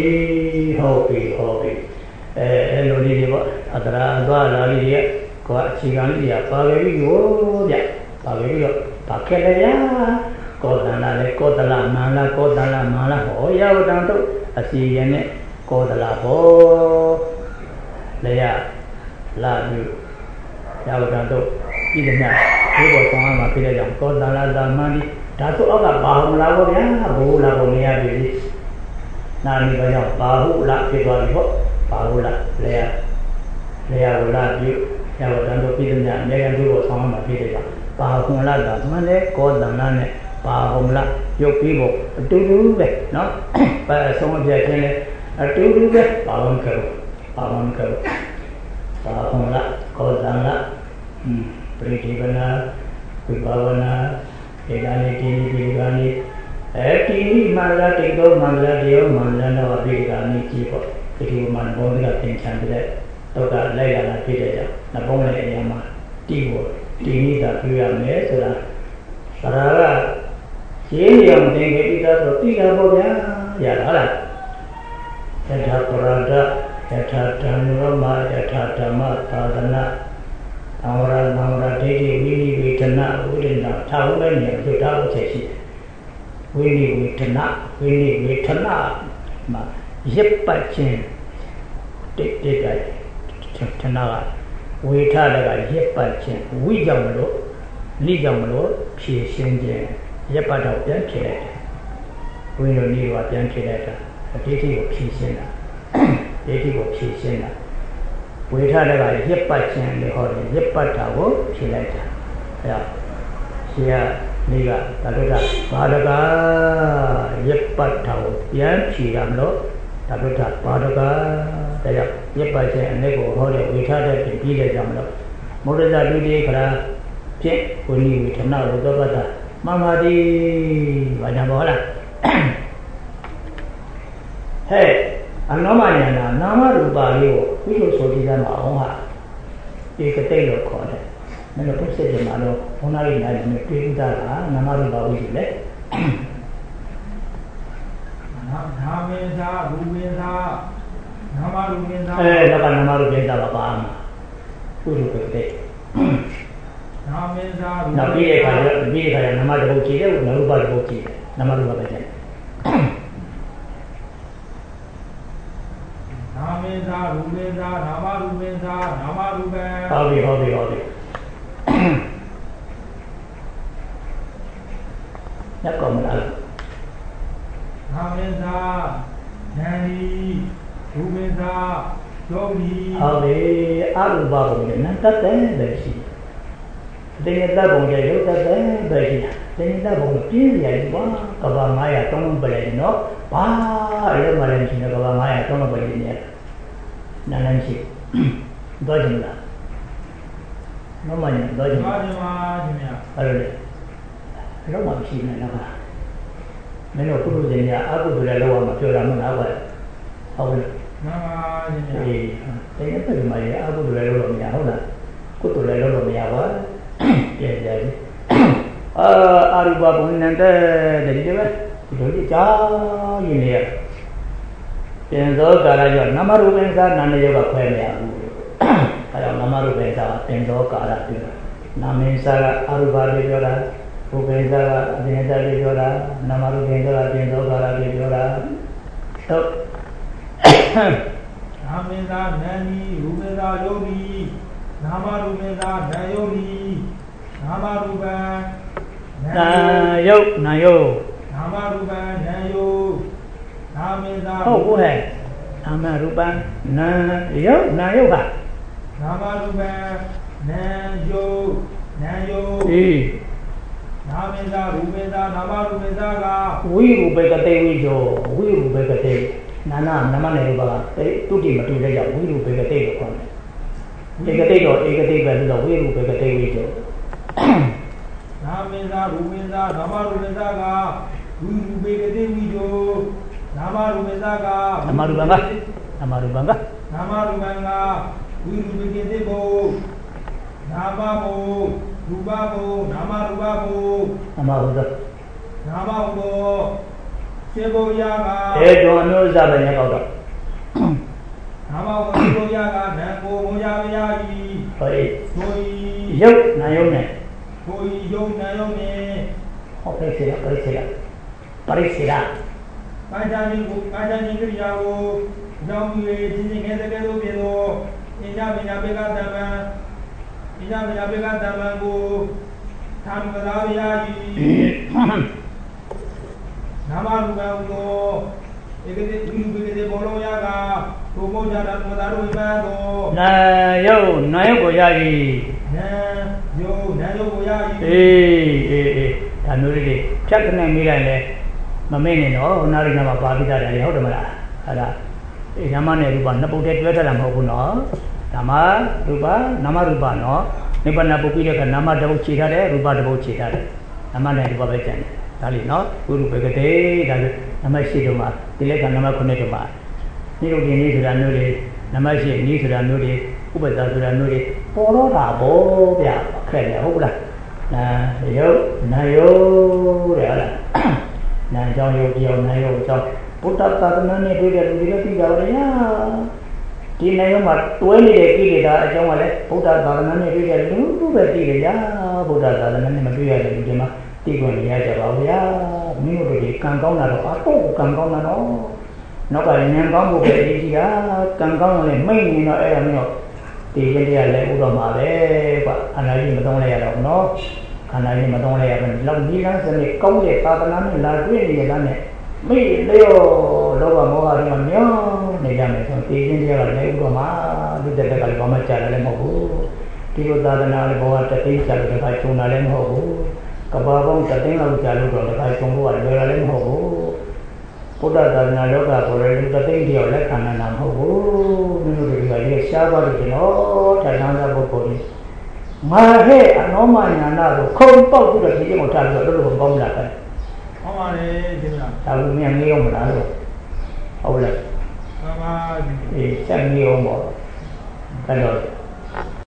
အဲ့လိုလေးတွေပေါ့အတရာသွားလာလေးတွေကအခြေခံလေးတွေကပါပဲပြီကိုဗျပါပဲပြီးတော့ပါခဲ့လေဗျာကောသလလေကောသလမန္လာကောသလမန္လာဟောယဝတံတို့အစီရနဲ့ကောသလဘောလေရလာပြုယဝတံတို့ပြည်တဲ့မြတ်ဒီဘောဆောင်မှာဖြစ်တဲ့ကြောင့်ကောသလသမန္တိဒါဆိုအောက်ကပါဟုလားဘောဗျာဘိုးလားဘုံမရပြီနာမည်ကကြောင့်ပါဟုလားဖြစ်သွားပြီဟောပါဟုလားလေရဝလာပြုယဝတံတို့ပြည်တဲ့မြတ်အမြဲတမ်းဒီဘောဆောင်မှာဖြစ်တဲ့ကြောင့်ပါဟုလားသမန္တိကောသလနဲ့ပါဟုလားရုပ်ပြီးဖို့အတူတူပဲနော်ပါဆုံးအပြည့်ချင်းလဲအတူတူပဲပါဝင်ကြလို့ပါဟုလားကောသလပရိဒီပနာဝိပါဝနာဧကနိတိပိကနိတိမန္တတိတောမန္တတေယောမန္တနောပိကနိကြည့်ပေါ့ဒီလိုမှဘောဓိကသင်္ချန်တဲ့တော့ကလိုက်ရတာဖြစ်တဲ့ကြောင့်နှပုံးရဲ့အရာမှာတိဖို့တိနိတာပြုရမယ်ဆိုတာသရာကရေးနေအောင်သင်ခဲ့ပြီးတော့တိတာပေါ့ဗျာရတာဟုတ်လားယထာပရဒယထာဓမ္မမယထာဓမ္မသာသနာသံဝရသံဝရဒိဋ္ဌိဝိနိဝေဒနာဝိရိဏထားဦးလည်းနေလို့ထားဖို့ချက်ရှိတယ်ဝိနိဝေဒနာမှာရစ်ပတ်ခြင်းတိတ်ကြထနာကဝေထတကရစ်ပတ်ခြင်းဝိကြောင့်မလို့လိကြောင့်မလို့ဖြည့်ရှင်းခြင်းရစ်ပတ်တော့ပြန်ဖြည့်လိုက်တယ်ဝိနိုနိရောပြန်ဖြည့်လိုက်တာဒိဋ္ဌိကိုဖြည့်ရှင်းတာဝေထတကရစ်ပတ်ခြင်းလေဟောတယ်ရစ်ပတ်တာကိုဖြည့်လိုက်တာအဲဒါရှင်ကနေကတတုဒ္ဒဘာဒကရစ်ပတ်တာကိုပြန်ဖြည့်ရမလို့တတုဒ္ဒဘာဒကတရားရစ်ပတ်ခြင်းအနေကိုဟောတဲ့ဝေထတဲ့ပြင်ပြီးတဲ့ကြောင့်မလို့မုဒ္ဒဇဒုတိယခရာဖြင့်ဝိနိဝေထနာလို့သောပတ္တမမတိဘာညာဘောလားဟဲ့အနောမညာနာနာမရူပါလေးကိုဝိသုဆိုကြည့်ကြမှာအောင်ဟာဒီကတိတ်လို့ခေါ်တယ်မင်းတို့ပုစစ်တယ်မှာတော့ဘုန်းသားကြီးနိုင်တယ်တွေ့ဥဒတာနာမရူပါဝိသုလေနာမေသာရူမေသာနာမရူမေသာလောကနာမရူမေသာပါပါမှာပုရုကတိတ်နာမေသာရူနောက်ပြီးတဲ့အခါကျနာမတဘုတ်ကြည့်တယ်နာရူပတဘုတ်ကြည့်တယ်နာမရူပပဲကြည့်နာမေသာရူမေသာနာမရူမေသာနာမရူပံဟုတ်ပြီညကောမလားနာမေသာဉာဏီရူမေသာယောဂီဟုတ်ပြီအရူပဘုံနဲ့နတတ်တယ်ပဲရှိတယ်တဘုံရဲ့ရုပ်တတ်တယ်ပဲရှိတယ်တဘုံပြင်းရည်ပါကဘာ900 300ပဲလေနော်ဘာလည်းမလည်းရှိနေကဘာ900 300ပဲလေနေနာလန်းရှိတော့ကြလားမမညာတော့ကြပါရှင်ပါရှင်ဗျာအဲ့လိုလေတော့မရှိနေတော့မင်းတို့ကုသိုလ်ရှင်များအကုသိုလ်လည်းလောက်အောင်မပြောတာမဟုတ်လားကွာဟုတ်ပြီမှန်ပါရှင်ဗျာအေးတရားပြမှာရအကုသိုလ်လည်းလောက်လို့မရဟုတ်လားကုသိုလ်လည်းလောက်လို့မရပါပြန်ကြပြီအာရူပဘုံနဲ့တဲ့ဒီလိုပဲဒီလိုကြီးကြာရင်လေပြန်သောကာလကြောင့်နာမရူပင်္စာနာမယောကခွဲမရဘူးအဲဒါနာမရူပင်္စာပြန်သောကာလပြောတာနာမင်္စာကအရူပတွေပြောတာရူပင်္စာကအပြင်္စာတွေပြောတာနာမရူပင်္စာကပြန်သောကာလတွေပြောတာတော့နာမင်္စာနန္ဒီရူပင်္စာယောဂီနာမရူပင်္စာနံယောဂီနာမရူပံနာယုတ်နာမရူပံနံယုနာမင်္စာဟုတ်ကိုဟဲ့နာမရူပံနာယုတ်ဟာနာမရူပံနံယုအေးနာမင်္စာရူပင်္စာနာမရူပင်္စာကဝိရူပေကတိဝိဇောဝိရူပေကတိနာမနဲ့ရူပကတုတိမတူတဲ့ကြောင့်ဝိရူပေကတိကိုခေါ်တယ်ဧကတိတော့ဧကတိပဲလို့ဝိရူပေကတိဝိဇောနာမင်္စာရူပင်္စာနာမရူပင်္စာကဝိရူပေကတိဝိဇောနာမရူပင်္စာကနာမရူပံကဝိရူပေကတိဘောနာမဘောရူပဘောနာမရူပဘောနာမဟုတ်သောနာမဟုတ်သောစေဘောယကတောအမျိုးစားပဲညောက်တော့နာမဟုတ်သောစေဘောယကနံကိုမောယမယာဤဟောဤကိုဤယုတ်နာယုတ်နဲ့ကိုဤယုတ်နာယုတ်နဲ့ဟုတ်ကဲ့ဆေးပရိစ္ဆေဒပါဇာနင်းကိရိယာကိုကြောင်းပြီးချင်းချင်းခဲတဲ့ကဲလို့ပြေတော့အင်းကြမညာဘေကတမန်ကိုသာမကသာဗျာကြီးနာမရူပံသောဧကတိဝိလူဘေကတိဘောလုံးရကဘုံမောကြတာမသာတို့ဝိပန်းသောနာယုတ်ကိုရကြီးနာယုတ်ကိုရကြီးအေးဒါမျိုးလေးဖြတ်ကနေမိလိုက်လဲမမေ့နဲ့တော့နာရီနာမှာပါပြီးသားတယ်ဟုတ်တယ်မလားအဲ့ဒါဓမ္မနဲ့ရူပနှစ်ပုဒ်တည်းတွဲထားတာမဟုတ်ဘူးနော်ဓမ္မရူပနာမရူပနော်နိဗ္ဗာန်ပုတ်ပြီးတဲ့ကနာမတစ်ပုဒ်ခြေထားတယ်ရူပတစ်ပုဒ်ခြေထားတယ်နာမနဲ့ရူပပဲကျန်တယ်ဒါလေးနော်ဝိရုပကတိဒါဆိုနမရှိတုံးမှာဒီလက်ကနမ9တုံးမှာနိရုဒ္ဓိနိဆိုတာမျိုးတွေနမရှိနိဆိုတာမျိုးတွေဥပ္ပဒါဆိုတာမျိုးတွေပေါ်တော့တာဗောဗျအခက်တယ်ဟုတ်လားနာယုတ်တဲ့ဟုတ်လားနာကြောင့်ယုတ်ပြောင်းနာယုတ်ကြောင့်ဘုဒ္ဓသာသနာနဲ့တွေ့တဲ့လူတွေသိကြပါရဲ့ဒီနိုင်ငံမှာတွဲနေတဲ့ကိလေသာအကြောင်းကလည်းဘုဒ္ဓသာသနာနဲ့တွေ့တဲ့လူပဲသိတယ်ညာဘုဒ္ဓသာသနာနဲ့မတွေ့ရတဲ့လူတွေမှာသိခွင့်ရကြပါဗျာမိမိတို့ဒီကံကောင်းတာတော့အတော့ကံကောင်းတာတော့နောက်ကဉာဏ်ကောင်းဖို့ပဲအရေးကြီးတာကံကောင်းရင်မိတ်နေတော့အဲ့ဒါမျိုးဒီရင်တရားလည်းဥတော်မှာပဲကွာခန္ဓာကြီးမသုံးလိုက်ရတော့နော်ခန္ဓာကြီးမသုံးလိုက်ရဘူးလောက်ဒီလမ်းစနစ်ကောင်းတဲ့သာသနာနဲ့လာတွေ့နေတဲ့ကနဲ့မိလျောလောဘမောဟတွေမှာမျောနေကြမယ်ဆိုဒီရင်တရားကလည်းဥတော်မှာဒီတက်တက်ကလည်းဘာမှကြားတယ်လည်းမဟုတ်ဘူးဒီလိုသာသနာလည်းဘောကတသိချတယ်တခါခြုံတာလည်းမဟုတ်ဘူးကဘာပေါင်းတသိန်းလောက်ကြာလို့တော့တခါခြုံဖို့ကလွယ်တာလည်းမဟုတ်ဘူးဘုဒ္ဓသာသနာလောကပေါ်တဲ့လူတသိန်းတယောက်လက်ခံနိုင်တာမဟုတ်ဘူးမြို့တွေကလည်းရှားပါလို့ကျွန်တော်ထိုင်ထားတဲ့ပုဂ္ဂိုလ်ကြီးမာဟဲ့အနောမညာနာကိုခုံပေါက်ပြီးတော့ဒီကျင့်ကိုထားပြီးတော့တို့ကောင်းလာတယ်ဟောပါလေဒီမှာဒါကမြန်ငေးအောင်မလားလို့ဟုတ်လားမှန်ပါအေးချက်ငေးအောင်ပေါ့အဲ့တော့